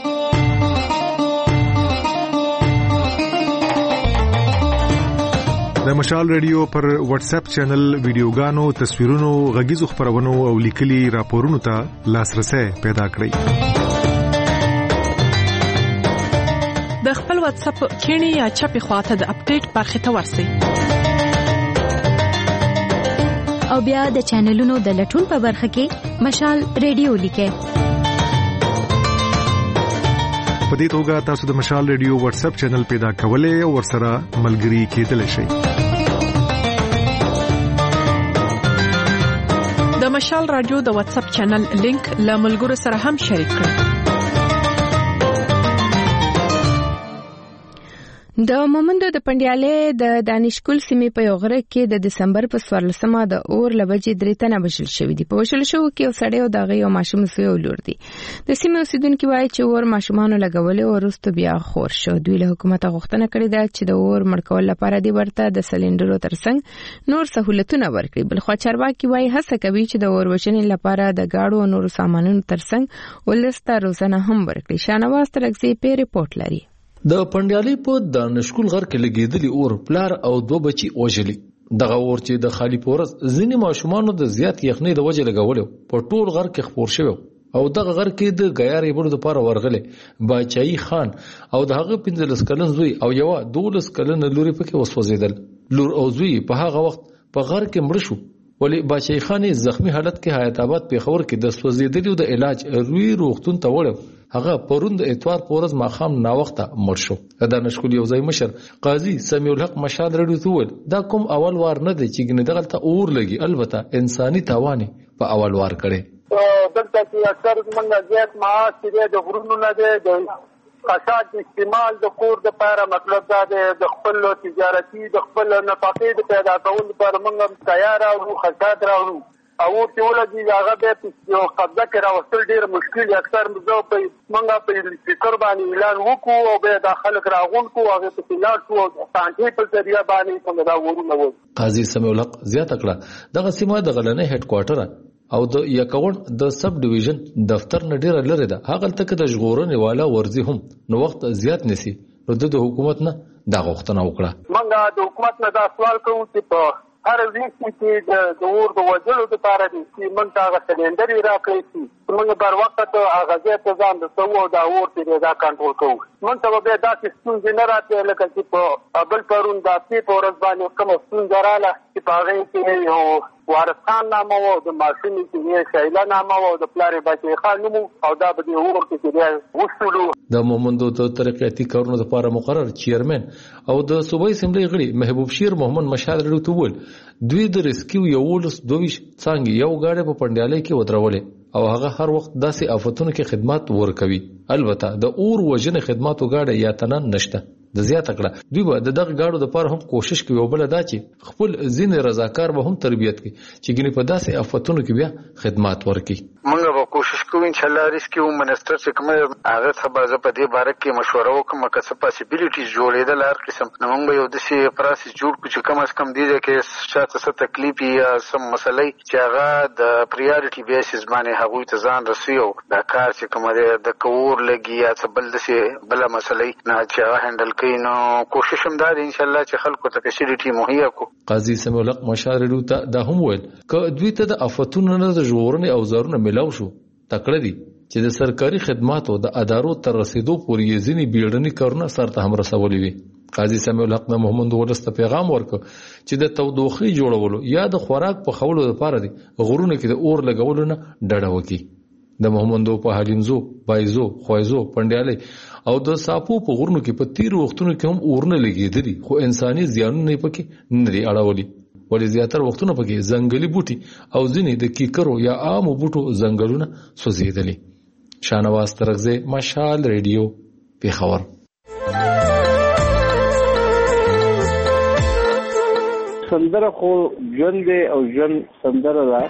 د مشال ریډیو پر واتس اپ چینل ویډیوګانو، تصویرونو، غږیزو خبرونو او لیکلي راپورونو ته لاسرسي پیدا کړئ. د خپل واتس اپ کینی یا چپی خواته د اپډیټ برخه ته ورسئ او بیا د چینلونو د لټون په برخه کې مشال ریډیو لیکئ. په دې توګه تاسو د مشال ریډیو واتس اپ چینل پیدا کولای او ورسره ملګري کېدلی شئ. د مشال رادیو د واتس اپ چینل لینک له ملګرو سره هم شریک کړئ. د مومندو د پندیالې د دانشکول سیمې په یو غره کې د دسمبر په 14مه د اور لبجې درې تنه وژل شوي دي. په وژل شوو کې یو سړی او دغه یو ماشوم سوی او لور دي. د سیمې اوسیدونکو وایي چې اور ماشومانو لګولې او وروسته بیا خور شو. دوی له حکومت غوښتنه کړې ده چې د اور مړ کول لپاره دی ورته د سلندرو ترڅنګ نور سہولتونه ورکړي. بلخو چارواکي وایي هڅه کوي چې د اور وژنې لپاره د گاډو او نورو سامانونو ترڅنګ ولسته روزنه هم ورکړي. شانواز ترغزي په ریپورت لري. د پندیالې په دانشکول غر کې لګیدلی اور پلار او دوه بچي وژلي. دغه اور چې د خالی پورز ځینې ماشومانو د زیات یخنۍ د وجې لګولو په ټول غر کې خپور شوی او دغه غر کې د غیارې بړو د پاره ورغله باچای خان او دغه 15 کلن زوی او یو 12 کلن لوري پکې وسوځیدل. لور او زوی په هغه وخت په غر کې مړ شو. ولی باچای خان زخمی حالت کې حیات آباد پیښور کې د سوځیدلو د علاج روي روغتون ته وړو. هغه پروند اتوار پورز ماخام نا وخته مړ شو. د نشکول یو ځای مشر قاضي سمیع الحق مشال رډو ته دا کوم اول وار نه دی چې ګنې دغه ته اور لګي. البته انساني تاوان په اول وار کړي. دلته چې اکثر موږ زیات معاش چې د غرونو نه دی د قشاق استعمال د کور د لپاره مطلب دا دی د خپل تجارتي د خپل نفقې د پیدا کولو لپاره موږ تیار او خشاک راوړو او چې ولګي هغه به یو قبضه کې راوستل ډیر مشکل. اکثر موږ په فکر باندې اعلان وکړو او به داخله راغون کو هغه په تلار شو سانټي په ذریعہ باندې څنګه دا ورونه و. قاضي سمیع الحق زیاته کړه دغه سیمه د غلنې هډ کوارټر او د یکون د سب ډیویژن دفتر نه ډیر لري ده. هغه تک د ژغورنې والا ورزي هم نو وخت زیات نسی رد د حکومت نه دا غوښتنه وکړه. موږ د حکومت نه دا سوال کوو چې په هر ځای کې د اور د وژلو لپاره چې موږ هغه سلندر راکړي چې موږ بر وخت هغه ځای ته ځان رسوو او دا اور چې دا کنټرول کوو. موږ ته به دا ستونزې نه راځي لکه چې په بل پرون د په ورځ باندې کوم ستونزه رااله چې په هغه کې یو وارثان نامه او د ماشومې چې شایله نامه او د پلار بچي خان نوم او دا به د اور کې وصولو. د مومندو د ترقیاتي کارونو لپاره مقرر چیرمن او د صوبایي اسمبلی غړي محبوب شیر محمد مشال رډو ته دوی د ریسکیو یو ولس دویش څنګه یو غاډه په پندیالې کې ودرولې او هغه هر وخت داسې آفتونو کې خدمات ورکوي. البته د اور وژنې خدماتو غاډه یا تنن نشته. د زیاته کړه دوی به دغه غاډو د لپاره هم کوشش کوي او بل دا چې خپل ځین رضاکار به هم تربیت کوي چې ګنې په داسې آفتونو کې بیا خدمات ورکړي. موږ به کوشش کوو ان شاء الله ریسکیو منسټر چې کوم هغه څه په دې باره کې مشوره وکړم که څه پاسیبلیټیز جوړېدل هر قسم نو موږ به یو داسې پروسس جوړ کړو چې کم از کم دې کې شاته څه تکلیف یا څه مسلې چې هغه د پریارټي بیسز باندې هغوی ته ځان رسوي او دا کار چې کوم د کور لګي یا څه بل داسې بله مسلې نه چې هغه هینډل کوي نو کوشش هم دا دی ان شاء الله چې خلکو ته فیسیلیټي مهیا کو. قاضي سمیع الحق مشال رډو ته دا هم ویل ک دوی ته د آفتونو نه د ژغورنې اوزارونه ملاو شو تکړه دي چې د سرکاري خدماتو د ادارو تر رسیدو پورې ځینې بیړني کارونه سرته هم رسولي وي. قاضي سمیع الحق نه محمد ولسته پیغام ورکړ چې د تودوخي جوړولو یا د خوراک په خولو لپاره دي غرونه کې د اور لګولو نه ډډه وکړي. د محمدو په حلیمزو بایزو خوایزو پندیالې او د ساپو په غرونو کې په تیر وختونو کې هم اورونه لګېدلي خو انساني زیانونه پکې نه دي اړولي. ولې زیاتره وختونه پکې ځنګلي بوټي او ځینې د کیکرو یا عامو بوټو ځنګلونه سوځېدلي. شانواز ترغزي مشال ریډیو پیښور. سندره خو ژوند دی او ژوند سندره ده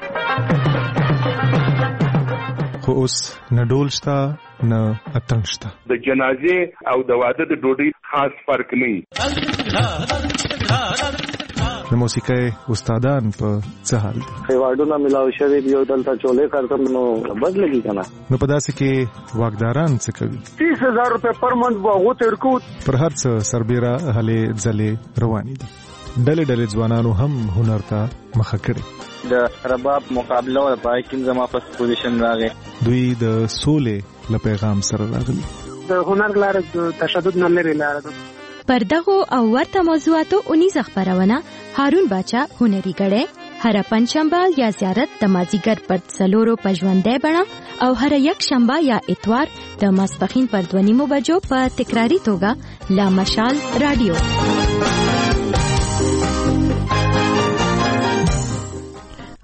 خو اوس نه ډول شته نه اتڼ شته. د جنازې او د واده د ډوډۍ خاص فرق نه. د موسیقۍ استادان په څه حال دي؟ ایوارډونه ملاو شوي دي او دلته چولې کارتم نو بد لګي کنه. نو په داسې کې واګداران څه کوي؟ 30,000 روپے پر منټ به غوته ورکو. پر هر څه سربېره هلې ځلې روانې دي. ډلې ځوانانو هم هنر ته مخه کړي. د رباب مقابله او پای کې زما په پوزیشن راغی. دوی د سولې له پیغام سره راغلي. د هنر لاره د تشدد نه لري لاره ده. پر دغه او ورته موضوعاتو 19 خبرونه هارون باچا هنري غړې هر پنځشنبه یا زیارت د مازیګر پر څلورو پژوندې بڼه او هر یک شنبه یا اتوار د ماسپخین پر 2 بجو په تکراری توګه لا مشال رادیو.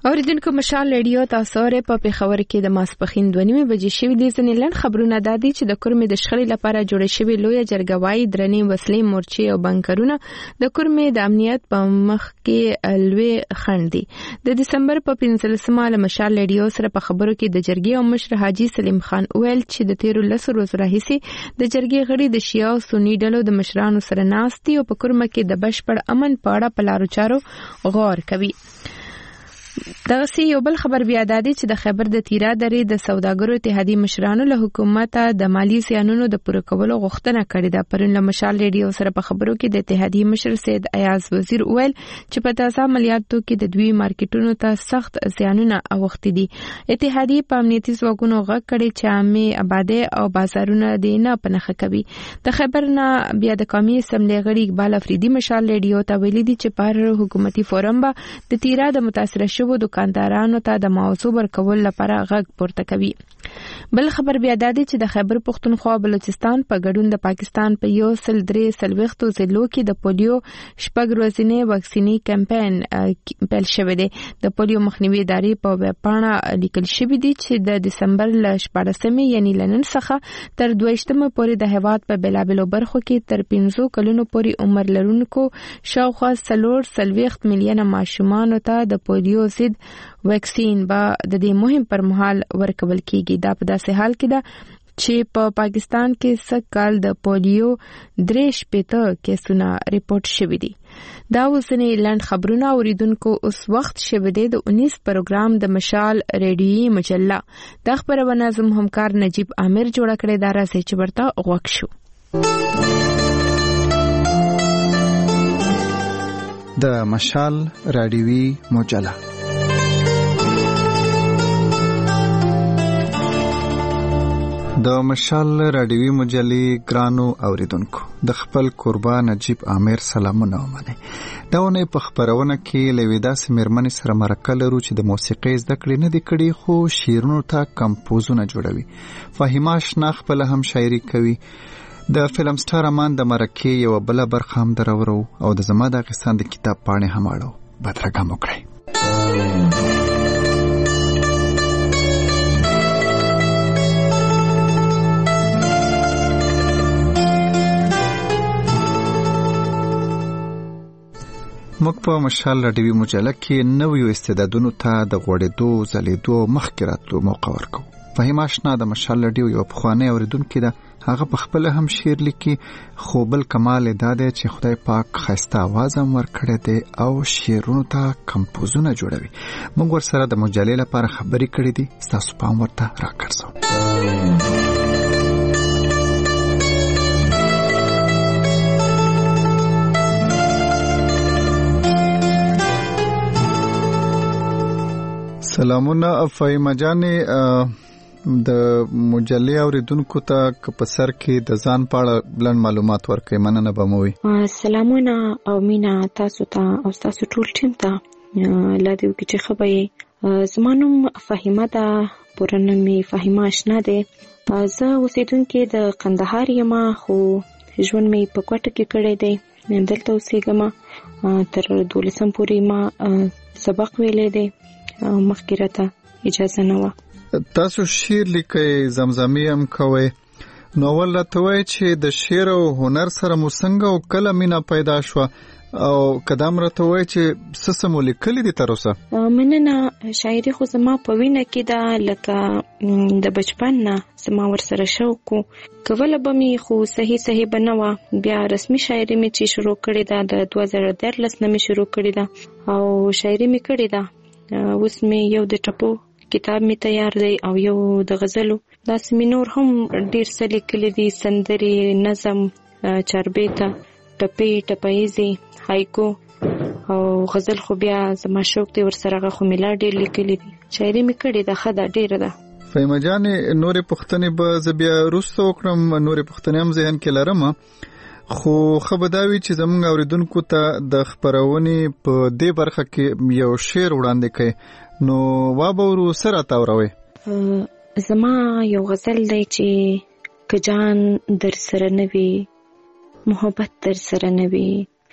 اوریدونکو مشال ریډیو تاسو رې په پیښور کې د ماسپخین 2:30 بجې شوې دي. ځنې لړ خبرونه دادي چې د کورمې د شخړې لپاره جوړې شوې لویه جرګوای درنې وسلې مورچې او بنکرونه د کورمې د امنیت په مخ کې لوی خنډ دي. د دسمبر په 15مه له مشال ریډیو سره په خبرو کې د جرګې او مشر حاجی سلیم خان ویل چې د 13 ورځې راهیسې د جرګې غړي د شیعه او سنی ډلو د مشرانو سره ناستي او په کورمه کې د بشپړ امن په اړه په لارو چارو غور کوي. دغه سی یو بل خبر بیا دادی چې د خیبر د تیرا درې د سوداګرو اتحادیې مشرانو له حکومت د مالی زیانونو د پوره کولو غوښتنه کړې ده. پرون له مشال ریډیو سره په خبرو کې د اتحادیې مشر سید ایاز وزیر ویل چې په تازه عملیاتو کې د دوی مارکیټونو ته سخت زیانونه اوښتي دي. اتحادیې په امنیتي ځواکونو غږ کړي چې عامه آبادی او بازارونه د نه پنهخه کوي. د خیبر نه بیا د قومي اسمبلی غړي اقبال افریدي مشال ریډیو ته ویلي دي چې پر حکومتي فورم به د تیرا د متاثر شوو دکاندارانو ته د موضوع ورکول لپاره غږ پورته کوي. بل خبر بیا دادی چې د خیبر پختونخوا بلوچستان په ګډون د پاکستان په 103 ضلعو کې د پولیو شپږ ورځې واکسینی کمپاین پیل شوی دی. د پولیو مخنیوي ادارې په ویبپاڼه لیکل شوی دی چې د دسمبر ل 14 یعنی لنن څخه تر 22 پورې د هیواد په بلابلو برخو کې تر 15 کلونو پورې عمر لرونکو شاوخوا 40 میلیونه ماشومان ته د پولیو ضد ویکسین به د دې مهم پر مهال ورکول کیږي. دا په داسې حال کې ده چې په پاکستان کې سږکال د پولیو 63 کیسونه ریپورت شوي دي. دا اوسنۍ لنډ خبرونه اوریدونکو اوس وخت شوه دی د 19 پروګرام د مشال ریډیوي مجله. د خبرونه زم همکار نجیب عامر جوړ کړی. دا راځي چې ورته غوښ شو. د مشال ریډیوي مجله د مشال راډیوي مجلې ګرانو اوریدونکو د خپل قربان نجیب عامر سلامونه ومنه. دا ونه په خبرونه کې لویدا سمرمن سره مرکه لرو چې د موسیقي زده کړې نه دی کړي خو شعرونو ته کمپوزونه جوړوي. فهیمه شنا خپل هم شاعري کوي. د فلم سټار امان د مرکه یو بل برخه هم درورو او د زما د قصان د کتاب پاڼې هم اړو. بدرګه مو کړی. موږ په مشال راډیوي مجله کې نویو استعدادونو ته د غوړېدو ځلېدو مخکې راتلو موقع ورکو. فهیمه اشنا د مشال راډیو یو پخوانی اوریدونکی ده. هغه په خپل هم شعر لیکي خو بل کمال دا دی چې خدای پاک ښایسته اواز هم ورکړی دی او شعرونو ته کمپوزونه جوړوي. موږ ورسره د مجلې لپاره خبرې کړې دي. ستاسو پام ورته راکړسو. سلامونه فهیمه جانې د مجلې اوریدونکو ته په سر کې د ځان په اړه بلند معلومات ورکړئ. مننه به مو وي. سلامونه او مینا تاسو ته او تاسو ټول ټیم ته لا دې وکړي چې خبرې. زما نوم فهیمه ده. پوره نوم مې فهیمه اشنا دی. زه اوسېدونکې د قندهار یم خو ژوند مې په کوټه کې کړی دی. دلته اوسېږم. تر 12 پورې ما سبق ویلی دی. مخکې راته اجازه نه وه. تاسو شعر لیکئ، زمزمې هم کوئ. نو اول راته وایئ چې د شعر او هنر سره مو څنګه او کله مینه پیدا شوه او که دا هم راته وایئ چې څه مو لیکلي دي تر اوسه؟ مننه. شاعري خو زما په وینه کې ده، لکه د بچپن نه زما ورسره شوق و. کوله به مې خو صحیح به نه وه. بیا رسمي شاعري مې چې شروع کړې ده د 2013 نه مې شروع کړې ده او شاعري مې کړې ده. اوس مې یو د ټپو کتاب مې تیار دی او یو د غزلو. داسې مې نور هم ډېر څه لیکلي دي. سندرې، نظم، چاربیته، ټپې، ټپاییزې، هایکو او غزل خو بیا زما شوق دی ورسره. هغه خو مې لا ډېر لیکلي دي. شاعري مې کړې ده، ښه ده، ډېره ده. فهیمه جانې نورې پوښتنې به زه بیا وروسته وکړم. نورې پوښتنې هم ذهن کې لرم خو ښه به دا وي چې زموږ اوریدونکو ته د خپرونې په دې برخه کې یو شعر وړاندې کړئ. نو وابورو څه راته اوروئ؟ زما یو غزل دی چې که جان در سره نه وي، محبت در سره نه وي،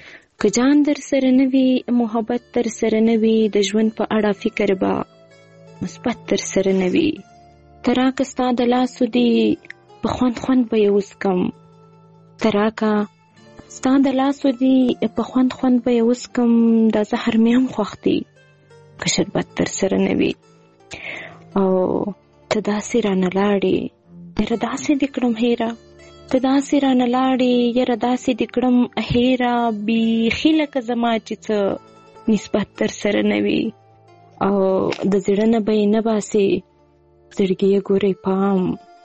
که جان در سره نه وي، محبت در سره نه وي، د ژوند په اړه فکر به مثبت در سره نه وي. ته راکه ستا د لاسو دي په خوند به یې وڅکم، ته راکه ستا د لاسو دي په خوند به یې وڅکم، دا زهر مې هم خوښ دي که شربت در سره نه وي. او ته داسې رانه لاړې یاره داسې دې کړم هیره، ته داسې رانه لاړې یاره داسې دې کړم هیره، بیخي لکه زما چې څه نسبت در سره نه وي. او د زړه نه به یې نه باسې زړګي ګورې پام،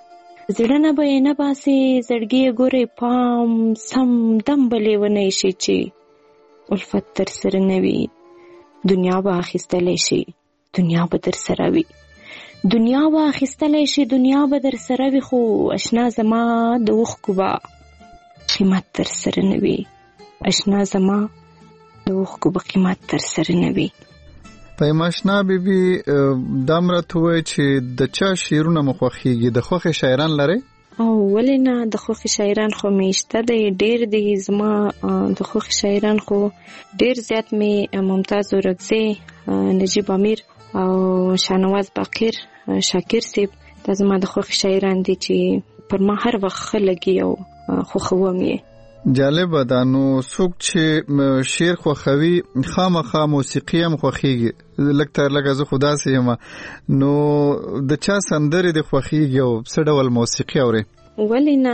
زړه نه به یې نه باسې زړګي ګورې پام، سم دم به لیونی شي چې الفت در سره نه وي. دنیا به اخیستلی شي، دنیا به در سره وي، دنیا به اخیستلی شي، دنیا به در سره وي، خو اشنا زما د اوښکو به قیمت در سره نه وي، اشنا زما د اوښکو به قیمت در سره نه وي. پیماشنا بیبي دا مرته وای چې د چا شعرونه مو خوښیږي؟ د خوښ شاعران لري؟ او ولې نه، د خوښ شاعران خو میشته دی، ډیر دی. زما د خوښ شاعران خو ډیر زیات می ممتاز اورکزی، نجیب امیر او شاهنواز باقر، شاکر صاحب، دا زما د خوښ شاعران دي چې پر ما هر وخت خلګي او خوښوم یې. جالب ده. نو څوک چې شعر خوښوي خامخا موسیقي هم خوښیږي. لکه زه خدا سي یم، نو د چا سندرې د خوښیږي او څه ډول موسیقي اوري؟ ولې نه،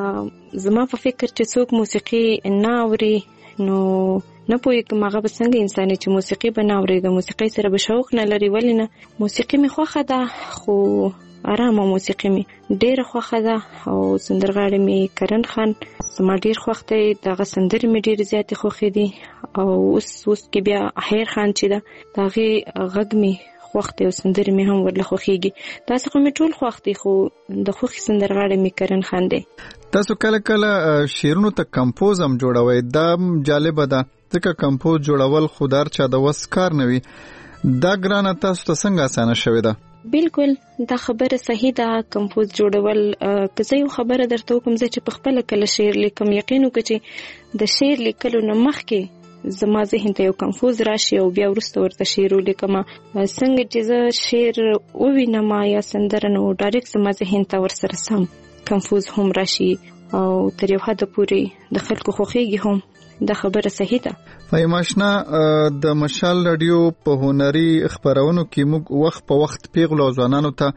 زما په فکر چې څوک موسیقي نه اوري نو نه پوهېږم هغه به څنګه انسان چې موسیقي به نه اوري، د موسیقۍ سره به شوق نه لري. ولې نه، موسیقي مې خوښه ده، خو آرامه موسیقي مې ډېره خوښه ده. او سندرغاړی مې کرن خان زما ډېر خوښ دی، دغه سندرې مې ډېرې زیاتې خوښې دي. او اوس کې بیا احیر خان چې ده، د هغې غږ مې خوښ دی او سندرې مې هم ورله خوښېږي. داسې خو مې ټول خوښ دي، خو د خوښې سندرغاړی مې کرن خان دی. تاسو کله کله شعرونو ته کمپوز هم جوړوئ، دا جالبه ده ځکه کمپوز جوړول خو د هر چا د وس کار نه وي. دا ګرانه تاسو ته څنګه اسانه شوې ده؟ بالکل دا خبره صحیح ده. کمپوز جوړول که زه یو خبره درته وکم، زه چې په خپله کله شعر لیکم، یقین وکړه چې د شعر لیکلو نه مخکې زما ذهن ته یو کمپوز راشي او بیا وروسته ورته شعر ولیکم. څنګه چې زه شعر ووینم یا سندره، نو ډایرکټ زما ذهن ته ورسره سم کمپوز هم راشي او تر یو حده پورې د خلکو خوښیږي هم. دا خبره صحیح ده. فایماشنا د مشال رادیو په هنري خبرونو کې موږ وخت په وخت پیغلو ځوانانو ته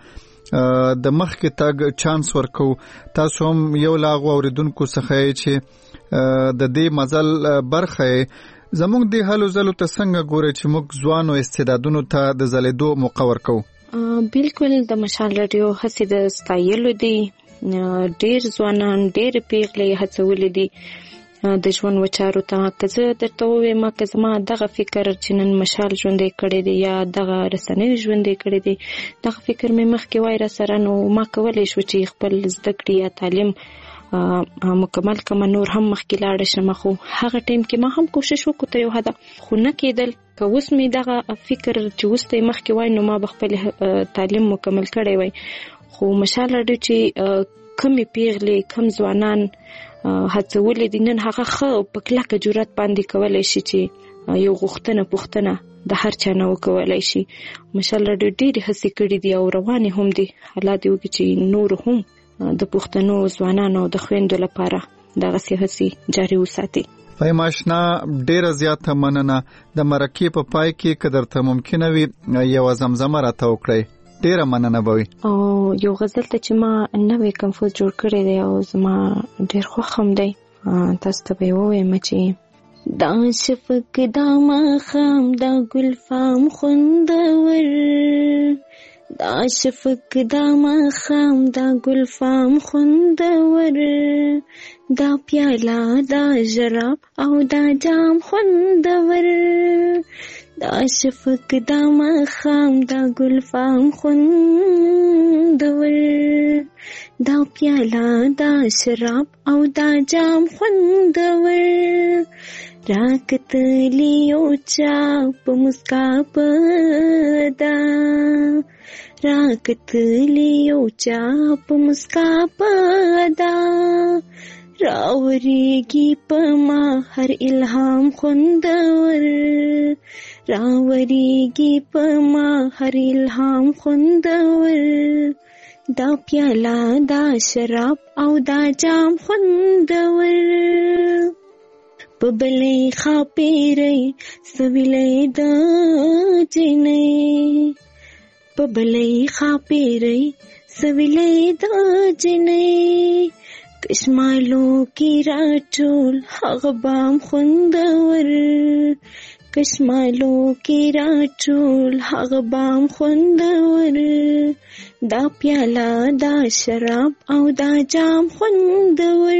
د مخکې تاګ چانس ورکو. تاسو هم یو لاغو اوریدونکو څخه چې د دې مزل برخه زموږ د حالو زلو ته څنګه ګوري چې موږ ځوانو استعدادونو ته د زلیدو موقع ورکو؟ بالکل د مشال رادیو هڅې د ستایلو دي. ډیر ځوانان ډیر پیغلې هڅولې دي د ژوند وچارو ته. که زه درته ووایم که زما دغه فکر چې نن مشال ژوندی کړی دی یا دغه رسنیو ژوندی کړی دی، دغه فکر مې مخکې وای را سره، نو ما کولی شو چې خپل زده کړې یا تعلیم مکمل کړم، نور هم مخکې لاړه شم. خو هغه ټایم کې ما هم کوشش وکړو تر یو حده، خو نه کېدل. که اوس مې دغه فکر چې اوس ته یې مخکې وای، نو ما به خپل تعلیم مکمل کړی وای. خو مشال راډیو چې کمې پیغلې کم ځوانان هڅولې دي، نن هغه ښه په کلکه جرأت باندې کولی شي چې یو غوښتنه پوښتنه د هر چا نه وکولی شي. مشال راډیو ډېرې هڅې کړي دي او روانې هم دي. الله دې وکړي چې نور هم د پښتنو ځوانانو د خویندو لپاره دغسې هڅې جاري وساتي. فایماشنا ډېره زیاته مننه. د مرکې په پای کې که درته ممکنه وي یوه زمزمه راته وکړئ، ډېره مننه به وي. او یو غزل ته چې ما نوی کمپوز جوړ کړی دی او زما ډېر خوښ هم دی، تاسو ته به یې ووایم چې دا شفق دا ماښام دا ګلفام خوندور، دا شفق دا ماښام دا ګلفام خوندور، دا پیاله دا ژراب او دا جام خوندور، دا شفق دا ماښام دا ګلفام خوندور، دا پیاله دا شراب او دا جام خوندور، راکتلی یو چا په مسکا پدا، راکتلی یو چا په مسکا پدا، راوریږي په ما هر الهام خوندور راوریږي په ما هر الهام خوندور دا پیاله دا شراب او دا جام خوندور په بلې خاپېرې سویلې د جنې په بلې خاپېرې سویلې د جنې کشمالو کی راټول هغه بام خوندور کشمالو کی راټول هغه بام خوندور دا پیاله دا شراب او دا جام خوندور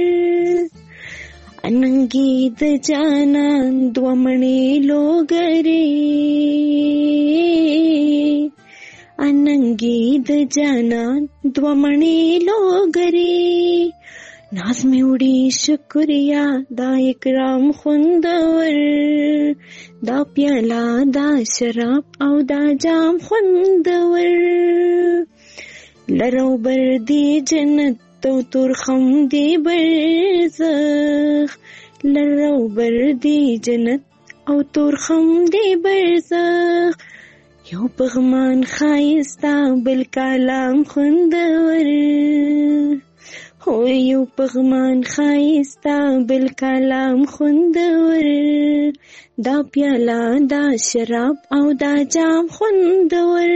اننګي د جانان دومړې لوګري اننګي د جانان دومړې لوګري ناز می وړي شکریا دا اکرام خوندور دا پیاله دا شراب او دا جام خوندور لرو بر دی جنت تو ترخم دی برزخ لرو بر دی جنت او ترخم دی برزخ یو پغمان خایستا بل کلام خوندور هو یو پغمان خایستا بل کلام خوندور دا پیاله دا شراب او دا جام خوندور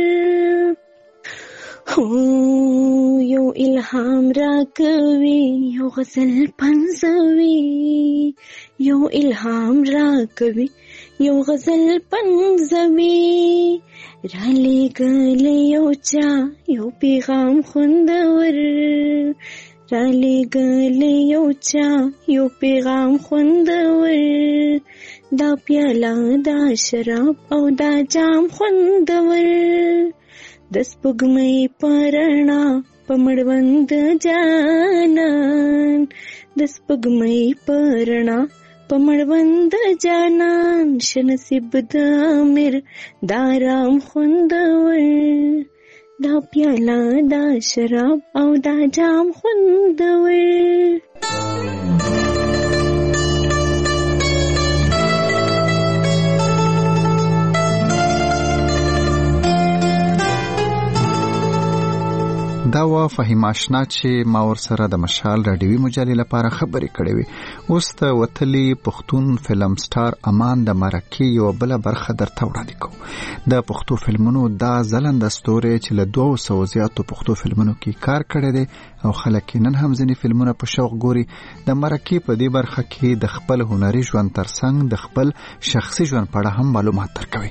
یو الهام را کوي یو غزل پنځوي یو الهام را کوي یو غزل پنځوي را لېږلی یو چا یو پیغام خوندور را لېږلی یو چا یو پیغام خوندور دا پیاله دا شراب او دا جام خوندور د سپوږمۍ پرنا په مړوند جانان د سپوږمۍ پرنا په مړوند جانان شنصیب د امیر دارام خوندور دا پیاله دا شراب او دا جام خوندور دا وا فهیم آشنا چې ما ور سره د مشال رادیوي مجلې لپاره خبرې کړې وي اوس ته وتلی پښتون فلم سټار امان د مرکه یو بل برخه درته وړاندې کوم د پښتو فلمونو دا ځلند ستوري چې له 200 زیاتو پښتو فلمونو کې کار کړی دی او خلک نن هم ځینې فلمونه په شوق ګوري د مرکه په دې برخه کې د خپل هنري ژوند ترڅنګ د خپل شخصي ژوند په اړه هم معلومات درکوي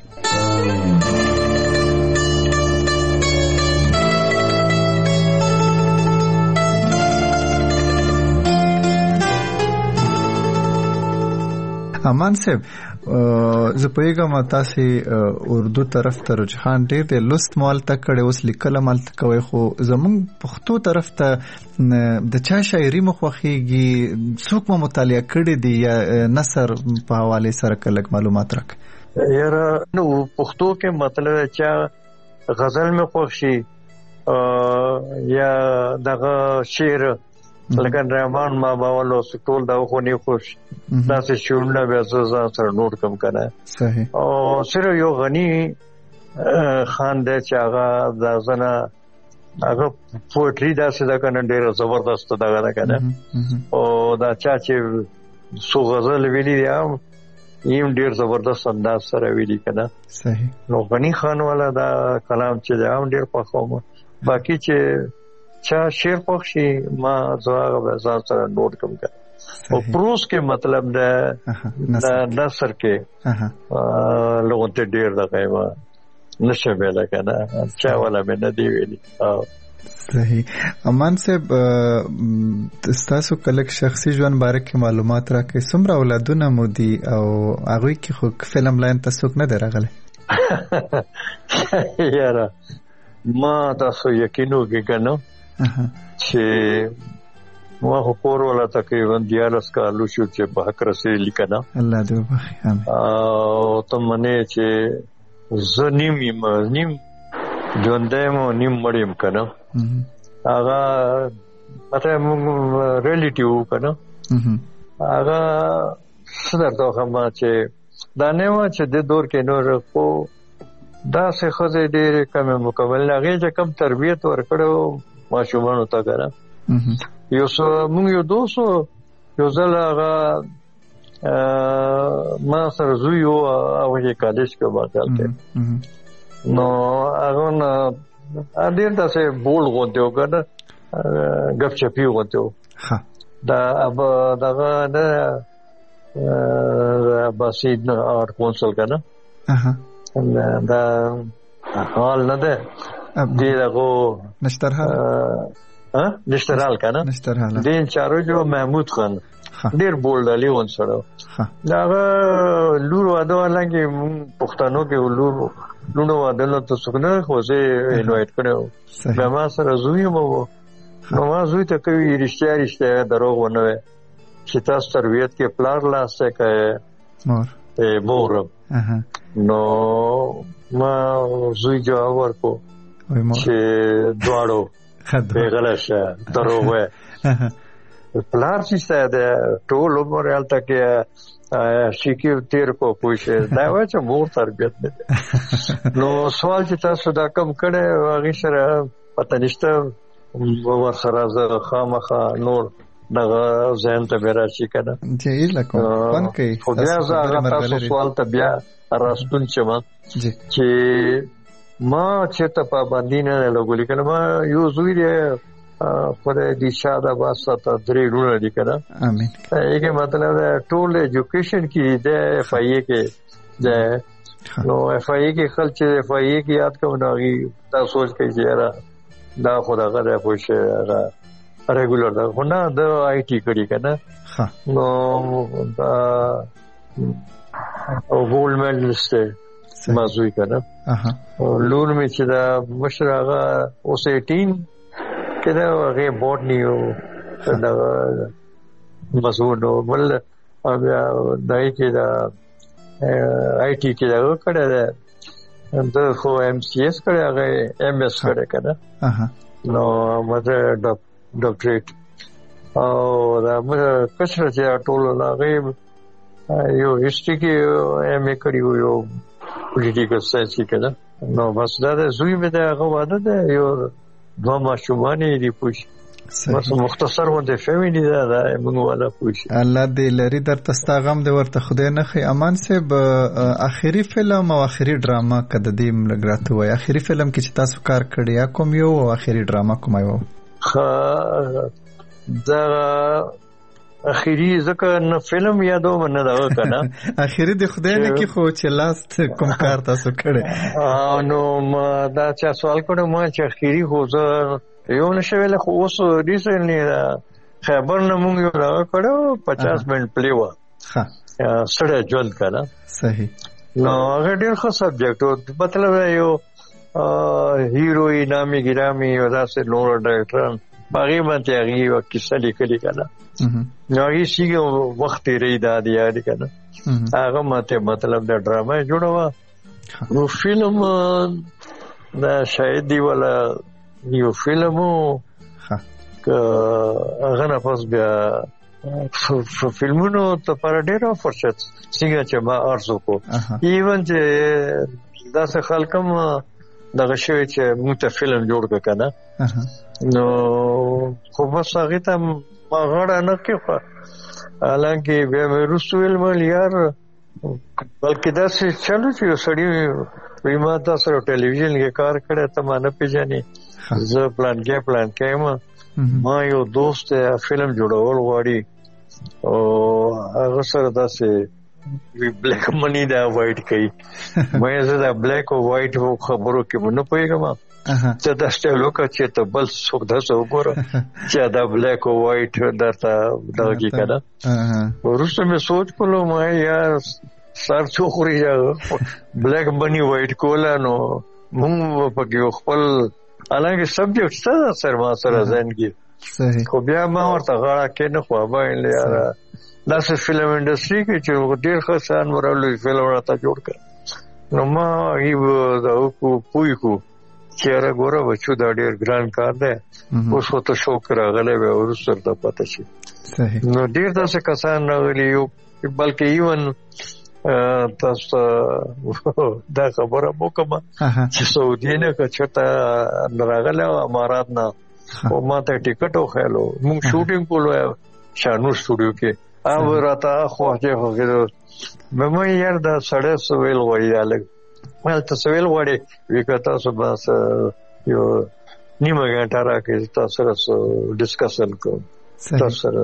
امان صاحب زه پوهیږم تاسو اردو طرف ته رجحان ډیر دی لست مال تک کړي اوس لیکل مال تک کوي خو زمون پښتو طرف ته د چا شاعري مخوخيږي څوک مو مطالعه کړي دي یا نثر په حواله سره کلک معلومات راک یاره نو پښتو کې مطلب چا غزل مې خوښي یا دغه شعر لکه رحمان ما باولو سټول دا خو نه خوش دا څه شورنه بیا زړه سره نوٹ کم کنه صحیح او سره یو غنی خان د چاغه دا زنه هغه پوئټری دا څه دا کنه ډیره زبردست دا کنه او دا چا چې سو غزل ویلي دی یم ډیر زبردست انداز سره ویلي کنه صحیح نو غنی خان والا دا کلام چې دا ډیر خوښوم باقی چې چا شعر پخشي ما زواغه ځان سره نوٹ کوم کا او پروس کې مطلب ده نثر کې لغون ته ډیر دغه نشه ویل کنه چا ولا مې نه دی ویلي صحیح امان صاحب تاسو کلک شخصي ژوند باره کې معلومات راکې څومره اولادونه مو دي او هغه کې خو فلم لاین تاسو نه درغله یاره ما تاسو یقینو کې کنه چې ما خو کور ولا تقریبا 11 کالو شو چې په حق رسې لیکنه الله دې وبخښي او ته منه چې زنیم ژوندې مو نیم مړیم کنه هغه مته موږ ریلیټیو کنه هغه څنګه ته ما چې دا نه و چې د دور کې نور کو دا څه خزه ډېر کم مکمل هغه چې کم تربیت ورکړو ماشومان ته غره یو څو موږ یو دوسو یو ځل هغه ما سره زوی او هغه کالج کې باندې نو هغه ډېر تاسو بول غوته وکړه غف چپی غوته دا اب دغه د باسید آرټ کونسل کنه دا حال نه ده دې دغه نشترال کنه دین چارو جو محمود خان ډیر بولډ علی ون سره دا لور واده لګي پښتنو کې لورو واده نو تاسو کنه خو زه انوایټ کړو دا ما سره زوی مو نو ما زوی ته کوي رښتیا دروغ ونه چې تاسو تربیت کې پلار لاسه کوي مور نو ما زوی جواب ورکو چې دواړو غلشه دروغ وای پلار چې ستاسو ټول عمر حالت کې شیکي تیر کو پوښه دا و چې مور تربیت نه نو سوال چې تاسو دا کم کړي هغه سره پته نشته ور سره زه خامخا نور دغه ځان ته براشي کنه چې لکه فن کوي خو بیا زه تاسو سوال ته بیا راستون چې ما چې ته پابندی نه لګولې کنه ما یو زوی دی خدای دې شاده واسطه درې ډول دي کنه امين یې مطلب ټول ایجوکیشن کې د اف ای کې د نو اف ای کې خلک اف ای کې یاد کوم نو دا سوچ کوي چې دا خدای غره پوښه ریګولر دا نه د آی ټی کړي کنه نو دا او ګولډ میډلست مازوي کنه لور می چې دا مشرغه اوس 18 کله هغه بورډ نیو دا مسعود بل بیا دای کې دا آی ټی کې دا کړه دا خو ام سی اس کړه هغه ام اس کړه کنه نو مته ډاکټریټ او دا کثرت یا ټول هغه یو هیستوري کې ام ا کړیو یو پولیټیکل ساينس کې ده نو بس دا زوی مې دا هغه واده ده یو دوه ماشومان دي پوښ بس مختصر ونده فیملی دا موږ ولا پوښ الله دې لري در تستاغم د ورته خدای نه خي امان صاحب اخیری فلم او اخیری ډراما کده دې ملګراته وای اخیری فلم کې چې تاسو کار کړی یا کوم یو او اخیری ډراما کوم یو دا اخیری ځکه نه فلم یادو نه دا کنه اخیری د خدای نه کې خو چې لاست کوم کار تاسو کړی نو ما دا چا سوال کړو ما چې اخیری خو زه یو نشویل خو اوس ریسنټلی خبر نه مونږ یو کړو 50 منټ پلی و سره ژوند کړه صحیح نو هغه ډیر ښه سبجیکټ و مطلب یو هیروی نامي ګرامي او داسې نور ډایرکټر باغی باندې هغه کیسه لیکلې کړه نو هغه شیګه وخت یې دا دی یاد کړه هغه ماته مطلب د ډراما جوړوا نو فلم دا شاید دی ولا یو فلمو هغه نه پس بیا فلمونو ته پر ډیرو فرصت څنګه چې ما ارزو کو ایون چې داسې خلکم دغه شوی چې موږ ته فلم جوړ کړه نو خو بس هغه ته ما غړ نه کې حالانکه به مې رسول مل یار بلکې دا څه چلو چې سړی ویما تاسو ټلویزیون کې کار کړی ته ما نه پیژنې زه پلان کې ما یو دوست فلم جوړول غواړي او هغه سره داسې وی بلیک منی دا وایټ کوي مې زه دا بلیک او وایټ خبرو کې نه پوهیږم چې دا سټایل وکړه چې ته بل څوک دا څو وګوره چې دا بلیک او وایټ درته دغه کړه ورسته مې سوچ کولو ما یار سر څوخري بلیک منی وایټ کولا نو موږ په کې خپل الګ سبجیکټ څه سر ما سره ځنګي خو بیا ما ورته غاړه کې نه خو باندې یار داسې فلم انډستری کې چې ډېر ښه سان مرلوي فلم راته جوړ کړ نو ما یو دا کو پوي کو چیرې ګوره بچو دا ډیر ګران کار دی اوس وته شوق راغلی به ورسره د پته شي صحیح نو ډیر داسې کسان راغلي یو بلکې ایون تاسو دا خبره مو کومه چې سعودي نه کچته راغله امارات نه او ماته ټیکټ وخېلو موږ شوټینګ کولو شانو سټوډیو کې او راته خواجه هغه مې یار دا سړی سویل وایي الګ مال ته سویل وړي وکړه تاسو بس یو نیمه غنټه راکې تاسو سره ډیسکشن کوم تاسو سره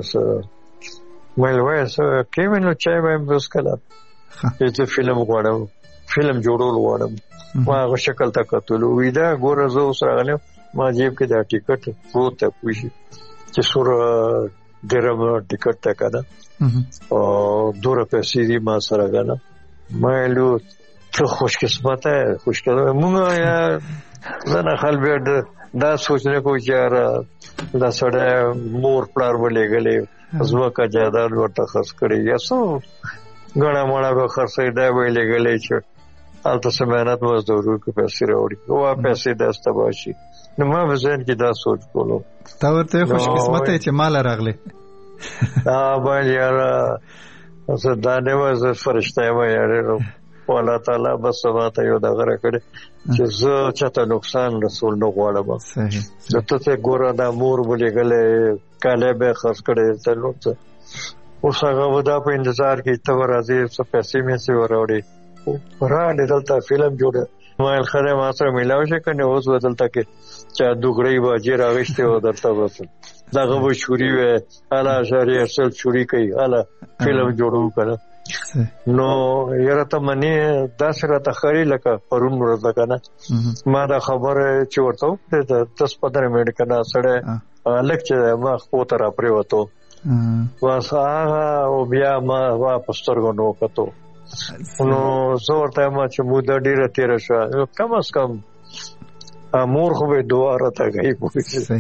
مې وایي چې مې نو چای مې بس کړه چې فلم غواړم فلم جوړول غواړم ما هغه شکل تا کتلو وېدا ګوره زه اوس راغلم ما جیب کې دا ټیکټ پروت ته پوښي چې سور ډیرم ټیکټ تا کړه او دوره پیسې دي ما سره غاڼه ما له څه خوش قسمت ہے خوش کړه موږ یا زنه خلبه دا سوچنه کوی چې دا سړی مور پلار ولې غلې ازوکه جادار ورته خرڅ کړی یا سو غاڼه مړه به خرڅې دا ویلې غلې چې البته سمانات مزدورو کې پیسې راوړي او پیسې داسته باشي نو ما وزن کې دا سوچ کولو دا ورته خوش قسمت چې مال راغله باندې یار اوس دا نه وځه فرشته ما یار الله تعالی بس سماته یو دا غره کړي چې زه چاته نقصان رسول نه غواړم صحیح زه ته ګوره دا مور ولې غلې کاله به خرڅ کړي ته نو اوس هغه ودا په انتظار کې ته راځي څه پیسې مې سي وراوړي را دلته فلم جوړ موبایل خره ما سره ملاوي شي کنه اوس بدلته کې چا دوګړی باجی راغشته و درته وسه داغه و شوري و الا شری اصل شوري کوي الا فلم جوړو کنه نو یره ته منی داسره تخری لکه پرون ورته کنه ما دا خبره چې ورته د 10-15 منټ کنه سره لکه ما خو تر پرې وته واسه او بیا ما واپس ترغو نو کتو نو زور ته ما چې مو د ډیره تیر شو کم از کم امور خو به دعا راته کوي پوهیږي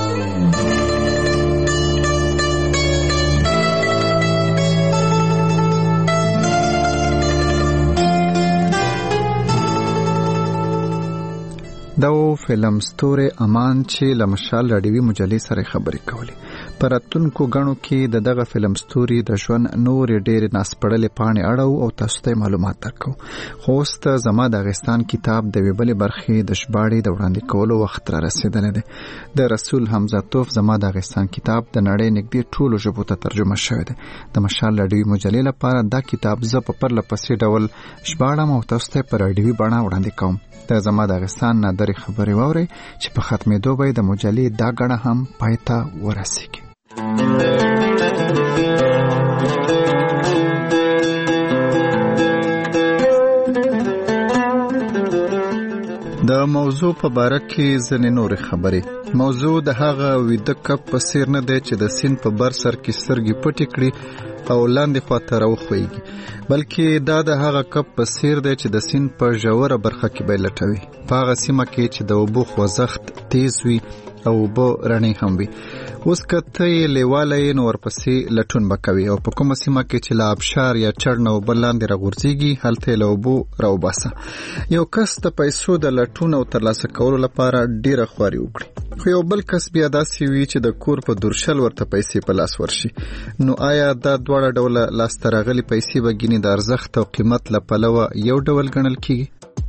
دا فلم ستوره امان چې لمشال رادیوي مجلې سره خبرې کولې پراتونکو غنو کې دغه فلم ستوري د ژوند نور ډېر ناسپړلې پاڼې اړو او تاسو ته معلومات درکو خوست زما د افغانستان کتاب د ویبلې برخې د شباړې د وړاندې کولو وخت را رسیدلی دی د رسول حمزه توف زما د افغانستان کتاب د نړۍ نږدې ټولو ژبو ته ترجمه شوی دی د مشال رادیوي مجلې لپاره دا کتاب زه په پرله پسې ډول شباړم او تاسو ته په رادیوي بڼه وړاندې کوم د زما د افغانستان نادرې خبرې واوري چې په ختمېدو به د مجلې دا غړه هم پایته ورسیږي د موضوع په باره کې ځینې نورې خبرې موضوع د هغه ویده کپ په څیر نه دی چې د سیند په بر سر کې سترګې پټې کړي او لاندې خواته راوخویږي بلکې دا د هغه کپ په څیر دی چې د سیند په ژوره برخه کې به لټوي په هغه سیمه کې چې د اوبو خوځښت تیز وي او اوبه رڼې هم وي اوس کته یې لیواله یې نو ورپسې لټون به کوي او په کومه سیمه کې چې له آبشار یا چړ نه اوبه لاندې راغورځېږي هلته یې له اوبو راوباسه یو کس د پیسو د لټون او ترلاسه کولو لپاره ډېره خواري وکړي خو یو بل کس بیا داسې وي چې د کور په دورشل ورته پیسې په لاس ورشي نو آیا دا دواړه ډوله لاسته راغلي پیسې به ګینې د ارزښت او قیمت له پلوه یو ډول ګڼل کېږي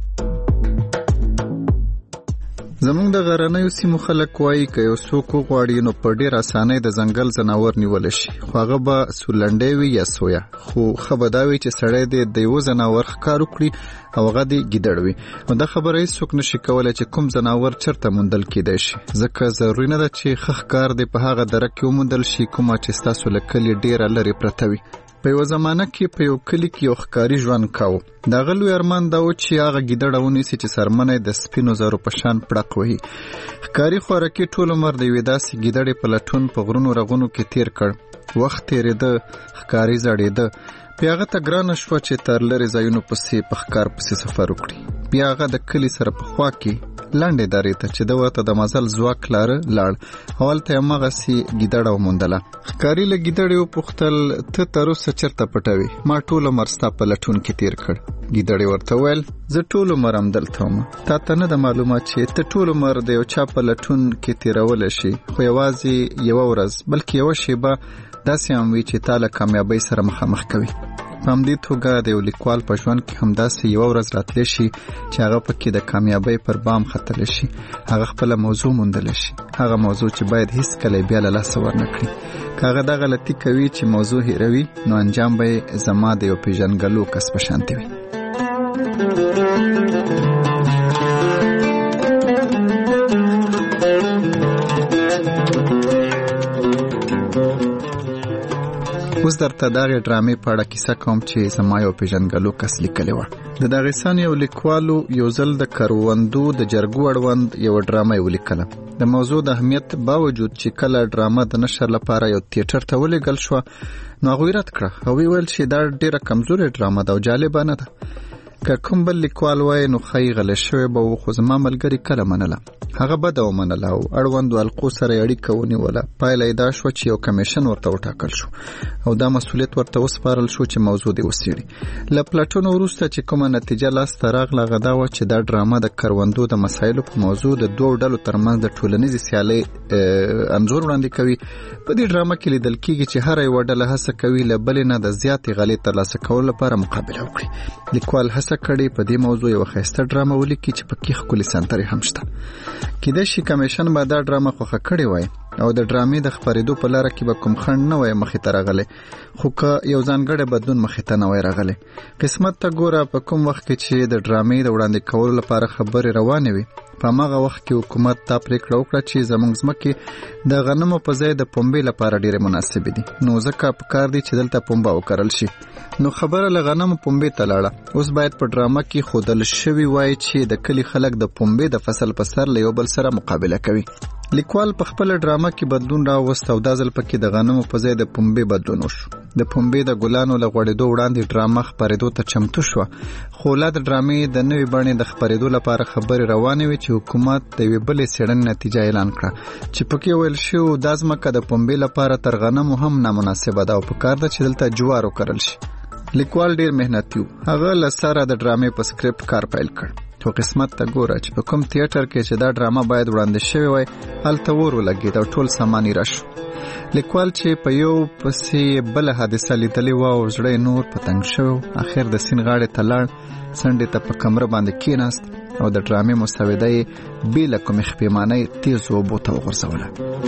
زمونږ د غرنیو سیمو خلک وایي که یو څوک وغواړي نو په ډېر اسانۍ د ځنګل ځناور نیولی شي خو هغه به سورلنډی وي یا سویا خو ښه به دا وي چې سړی دې د یوه ځناور ښکار وکړي او هغه دې ګیدړ وي نو دا خبره هېڅوک نشي کولی چې کوم ځناور چېرته موندل کیدی شي ځکه ضروري نه ده چې ښه ښکار دې په هغه دره کې وموندل شي کومه چې ستاسو له کلي ډېره لرې پرته وي په یو زمانه کې په یو کلی کې یو ښکاري ژوند کاوه د هغه لوی ارمان دا و چې هغه ګیدړه ونیسي چې څرمنه یې د سپینو زرو په شان پړق وهي ښکاري خوارکي ټول عمر د یوې داسې ګیدړې په لټون په غرونو رغونو کې تیر کړ وخت تېرېده ښکاري زړېده بیا هغه ته ګرانه شوه چې تر لرې ځایونو پسې په ښکار پسې سفر وکړي بیا هغه د کلي سره په خوا کې لاندې درې ته چې د ورته د مزل ځواک لاره لاړ. اولته مغسي ګیدړه ومندله. ښکاری له ګیدړې وپوښتل ته تر اوسه چرته پټوي؟ ما ټول عمر ستا په لټون کې تیر کړ. ګیدړې ورته وویل زه ټول عمر همدلته وم. تا ته نه د معلومات چې ته ټول عمر د یو چا په لټون کې تیرولی شي، خو یوازې یوه ورځ بلکې یوه شیبه داسې هم وي چې تا له کامیابۍ سره مخامخ کوي. په همدې توګه د یو لیکوال په ژوند کې همداسې یوه ورځ راتلی شي چې هغه پکې د کامیابۍ پر بام ختلی شي، هغه خپله موضوع موندلی شي، هغه موضوع چې باید هیڅکله بیا له لاسه ورنه کړي. که هغه دا غلطي کوي چې موضوع هیروي، نو انجام به زما د یو پیژنګلو کس په شانتې وي. اوس درته دغه ډرامې په اړه کیسه کوم چې زما یو پیژنګلو کس لیکلې وه. د داغستان یو لیکوالو یو ځل د کروندو د جرګو اړوند یو ډرامه ولیکله. د موضوع د اهمیت باوجود چې کله ډرامه د نشر لپاره یو تیاتر ته ولېږل شوه، نو هغوی رد کړه او ویل چې دا ډیره کمزورې ډرامه ده او جالبه نه ده. که کوم بل لیکوال وای نو خی غلی شوی به و، خو زما ملګري کله منله. هغه بده ومنله او اړوندو حلقو سره یې اړیکه ونیوله. پایله یې دا شوه چې یو کمیشن ورته وټاکل شو او دا مسؤلیت ورته وسپارل شو چې موضوع دې وڅېړي. له پلټنو وروسته چې کومه نتیجه لاسته راغله هغه دا وه چې دا ډرامه د کروندو د مسایلو په موضوع د دوو ډلو ترمنځ د ټولنیزې سیالۍ انځور وړاندې کوي. په دې ډرامه کې لیدل کېږي چې هره یوه ډله هڅه کوي له بلې نه د زیاتې غلې ترلاسه کولو لپاره مقابله وکړي. لیکوال هڅه کړې په دې موضوع یوه ښایسته ډرامه ولیکي چې پکې ښکلې سندرې هم شته. کېدای شي کمیشن به دا ډرامه خوښه کړې وای او د ډرامې د خپرېدو په لاره کې به کوم خنډ نه وای مخې ته راغلی، خو که یو ځانګړی بدلون مخې ته نه وای راغلی. قسمت ته ګوره، په کوم وخت کې چې د ډرامې د وړاندې کولو لپاره خبرې روانې وي، په هماغه وخت کې حکومت دا پریکړه وکړه چې زموږ ځمکې د غنمو په ځای د پنبې لپاره ډېرې مناسبې دي، نو ځکه پکار دی چې دلته پنبه وکرل شي. نو خبره له غنمو پنبې ته لاړه. اوس باید په ډرامه کې ښودل شوي وای چې د کلي خلک د پنبې د فصل په سر له یو بل سره مقابله کوي. لیکوال په خپل ډرامه کې بدلون راوست او دا ځل پکې د غنمو په ځای د پنبې بدلون وشو. د پنبې د ګلانو له غوړېدو وړاندې ډرامه خپرېدو ته چمتو شوه، خو لا د ډرامې د نوې بڼې د خپرېدو لپاره خبرې روانې وې چې حکومت د یوې بلې څېړنې نتیجه اعلان کړه چې پکې ویل شوي دا ځمکه د پنبې لپاره تر غنمو هم نامناسبه ده او پکار ده چې دلته جوار وکرل شي. لیکوال ډېر محنتي و. هغه له سره د ډرامې په سکرپټ کار پیل کړ. خو قسمت ته ګوره چې په کوم تیاتر کې چې دا ډرامه باید وړاندې شوی وای هلته اور ولګېد او ټول سامان یې راشو. لیکوال چې په یو پسې بله حادثه لیدلې وه او زړه یې نور په تنګ شوی، اخر د سیند غاړې ته لاړ، څنډې ته په کمره باندې کېناست او د ډرامې مسوده یې بې له کومې خپېمانۍ تیزو اوبو ته وغورځوله.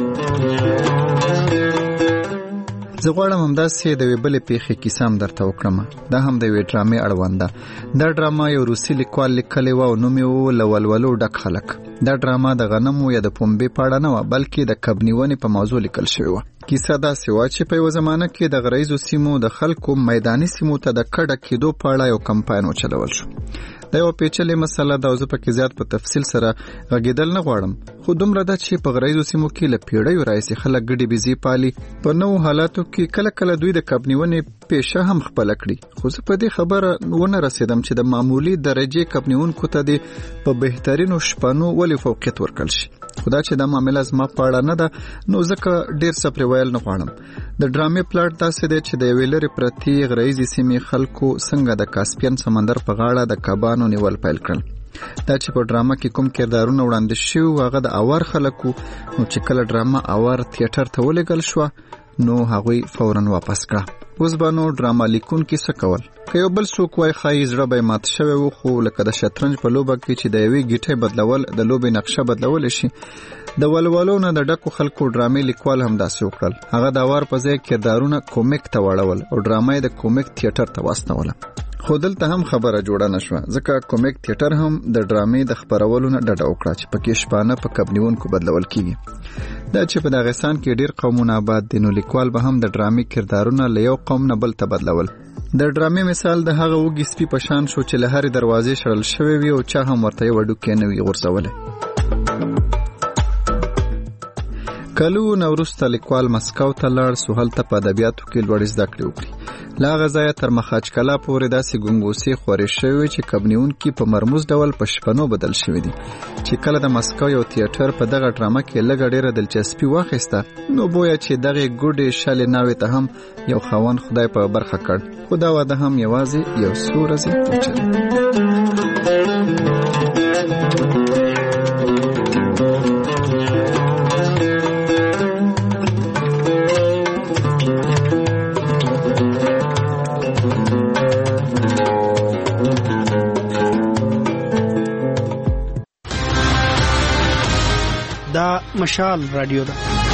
زه غواړم همداسې د یوې بلې پیښې کیسه هم درته وکړم. دا هم د یوې ډرامې اړوند ده. دا ډرامه یو روسي لیکوال لیکلې وه او نوم یې و له ولولو ډک خلک. دا ډرامه د غنمو یا د پنبې په اړه نه وه بلکې د کب نیونې په موضوع لیکل شوې وه. کیسه داسې وه چې په یوه زمانه کې د غرایزو سیمو د خلکو میداني سیمو ته د کډه کېدو په اړه یو کمپاین وچلول شو. دا یو پیچلې مسله ده او زه پکې زیات په تفصیل سره غږېدل نه غواړم، خو دومره ده چې په غرایزو سیمو کې له پیړیو راهیسې خلک ګډې بیزې پالي. په نوو حالاتو کې کله کله دوی د کب نیونې پیشه هم خپله کړي، خو زه په دې خبره ونه رسېدم چې د معمولي درجې کب نیونکو ته دې په بهترینو شپنو ولې فوقیت ورکړل شي. خو دا چې دا معامله زما په اړه نه ده نو ځکه ډېر څه پرې ویل نه غواړم. د ډرامې پلاټ داسې دی چې د یوې لرې پرتې غرایزې سیمې خلکو څنګه د کاسپین سمندر په غاړه د کبانو نیول پیل کړل. دا چې په ډرامه کې کوم کردارونه وړاندې شوي هغه د اوار خلکو، نو چې کله ډرامه اوار تیاتر ته ولېږل شوه نو هغوی فوراً واپس کړه. اوس به نو ډراما لیکونکي څه کول؟ که یو بل څوک وای ښایي زړه به یې مات شوی و، خو لکه د شطرنج په لوبه کې چې د یوې ګیټۍ بدلول د لوبې نقشه بدلولی شي، د ولولو نه د ډکو خلکو ډرامې لیکوال هم داسې وکړل. هغه د اوار په ځای کردارونه کومیک ته واړول او ډرامه یې د کومیک تیاتر ته واستوله. خو دلته هم خبره جوړه نشوه، ځکه کومیک تیاتر هم د ډرامې د خپرولو نه ډډه وکړه چې پکې شپانه په کب نیونکو بدلول کیږي. دا چې په داغستان کې ډیر قومونه آباد دي، نو لیکوال به هم د ډرامې کردارونه له یو قوم نه بل ته بدلول. د ډرامې مثال د هغه وږي سپي په شان شو چې له هرې دروازې شړل شوی وي او چا هم ورته یو وډوکی نه وي غورځولی. که کلونه وروسته لیکوال مسکو ته لاړ سو، هلته په ادبیاتو کې لوړې زده کړې وکړي. له هغه ځایه تر مخاچکلا پورې داسې ګنګوسې خورې شوې چې کبنیونکي په مرموز ډول په شپنو بدل شوي دي. چې کله د مسکو یو تیاتر په دغه ډرامه کې لږه ډېره دلچسپي واخیسته، نو بویا چې دغه ګوډې شلې ناوې ته هم یو خاوند خدای په برخه کړ، خو دا واده هم یوازې یو څو ورځې وچلېد. دا مشال رادیو ده.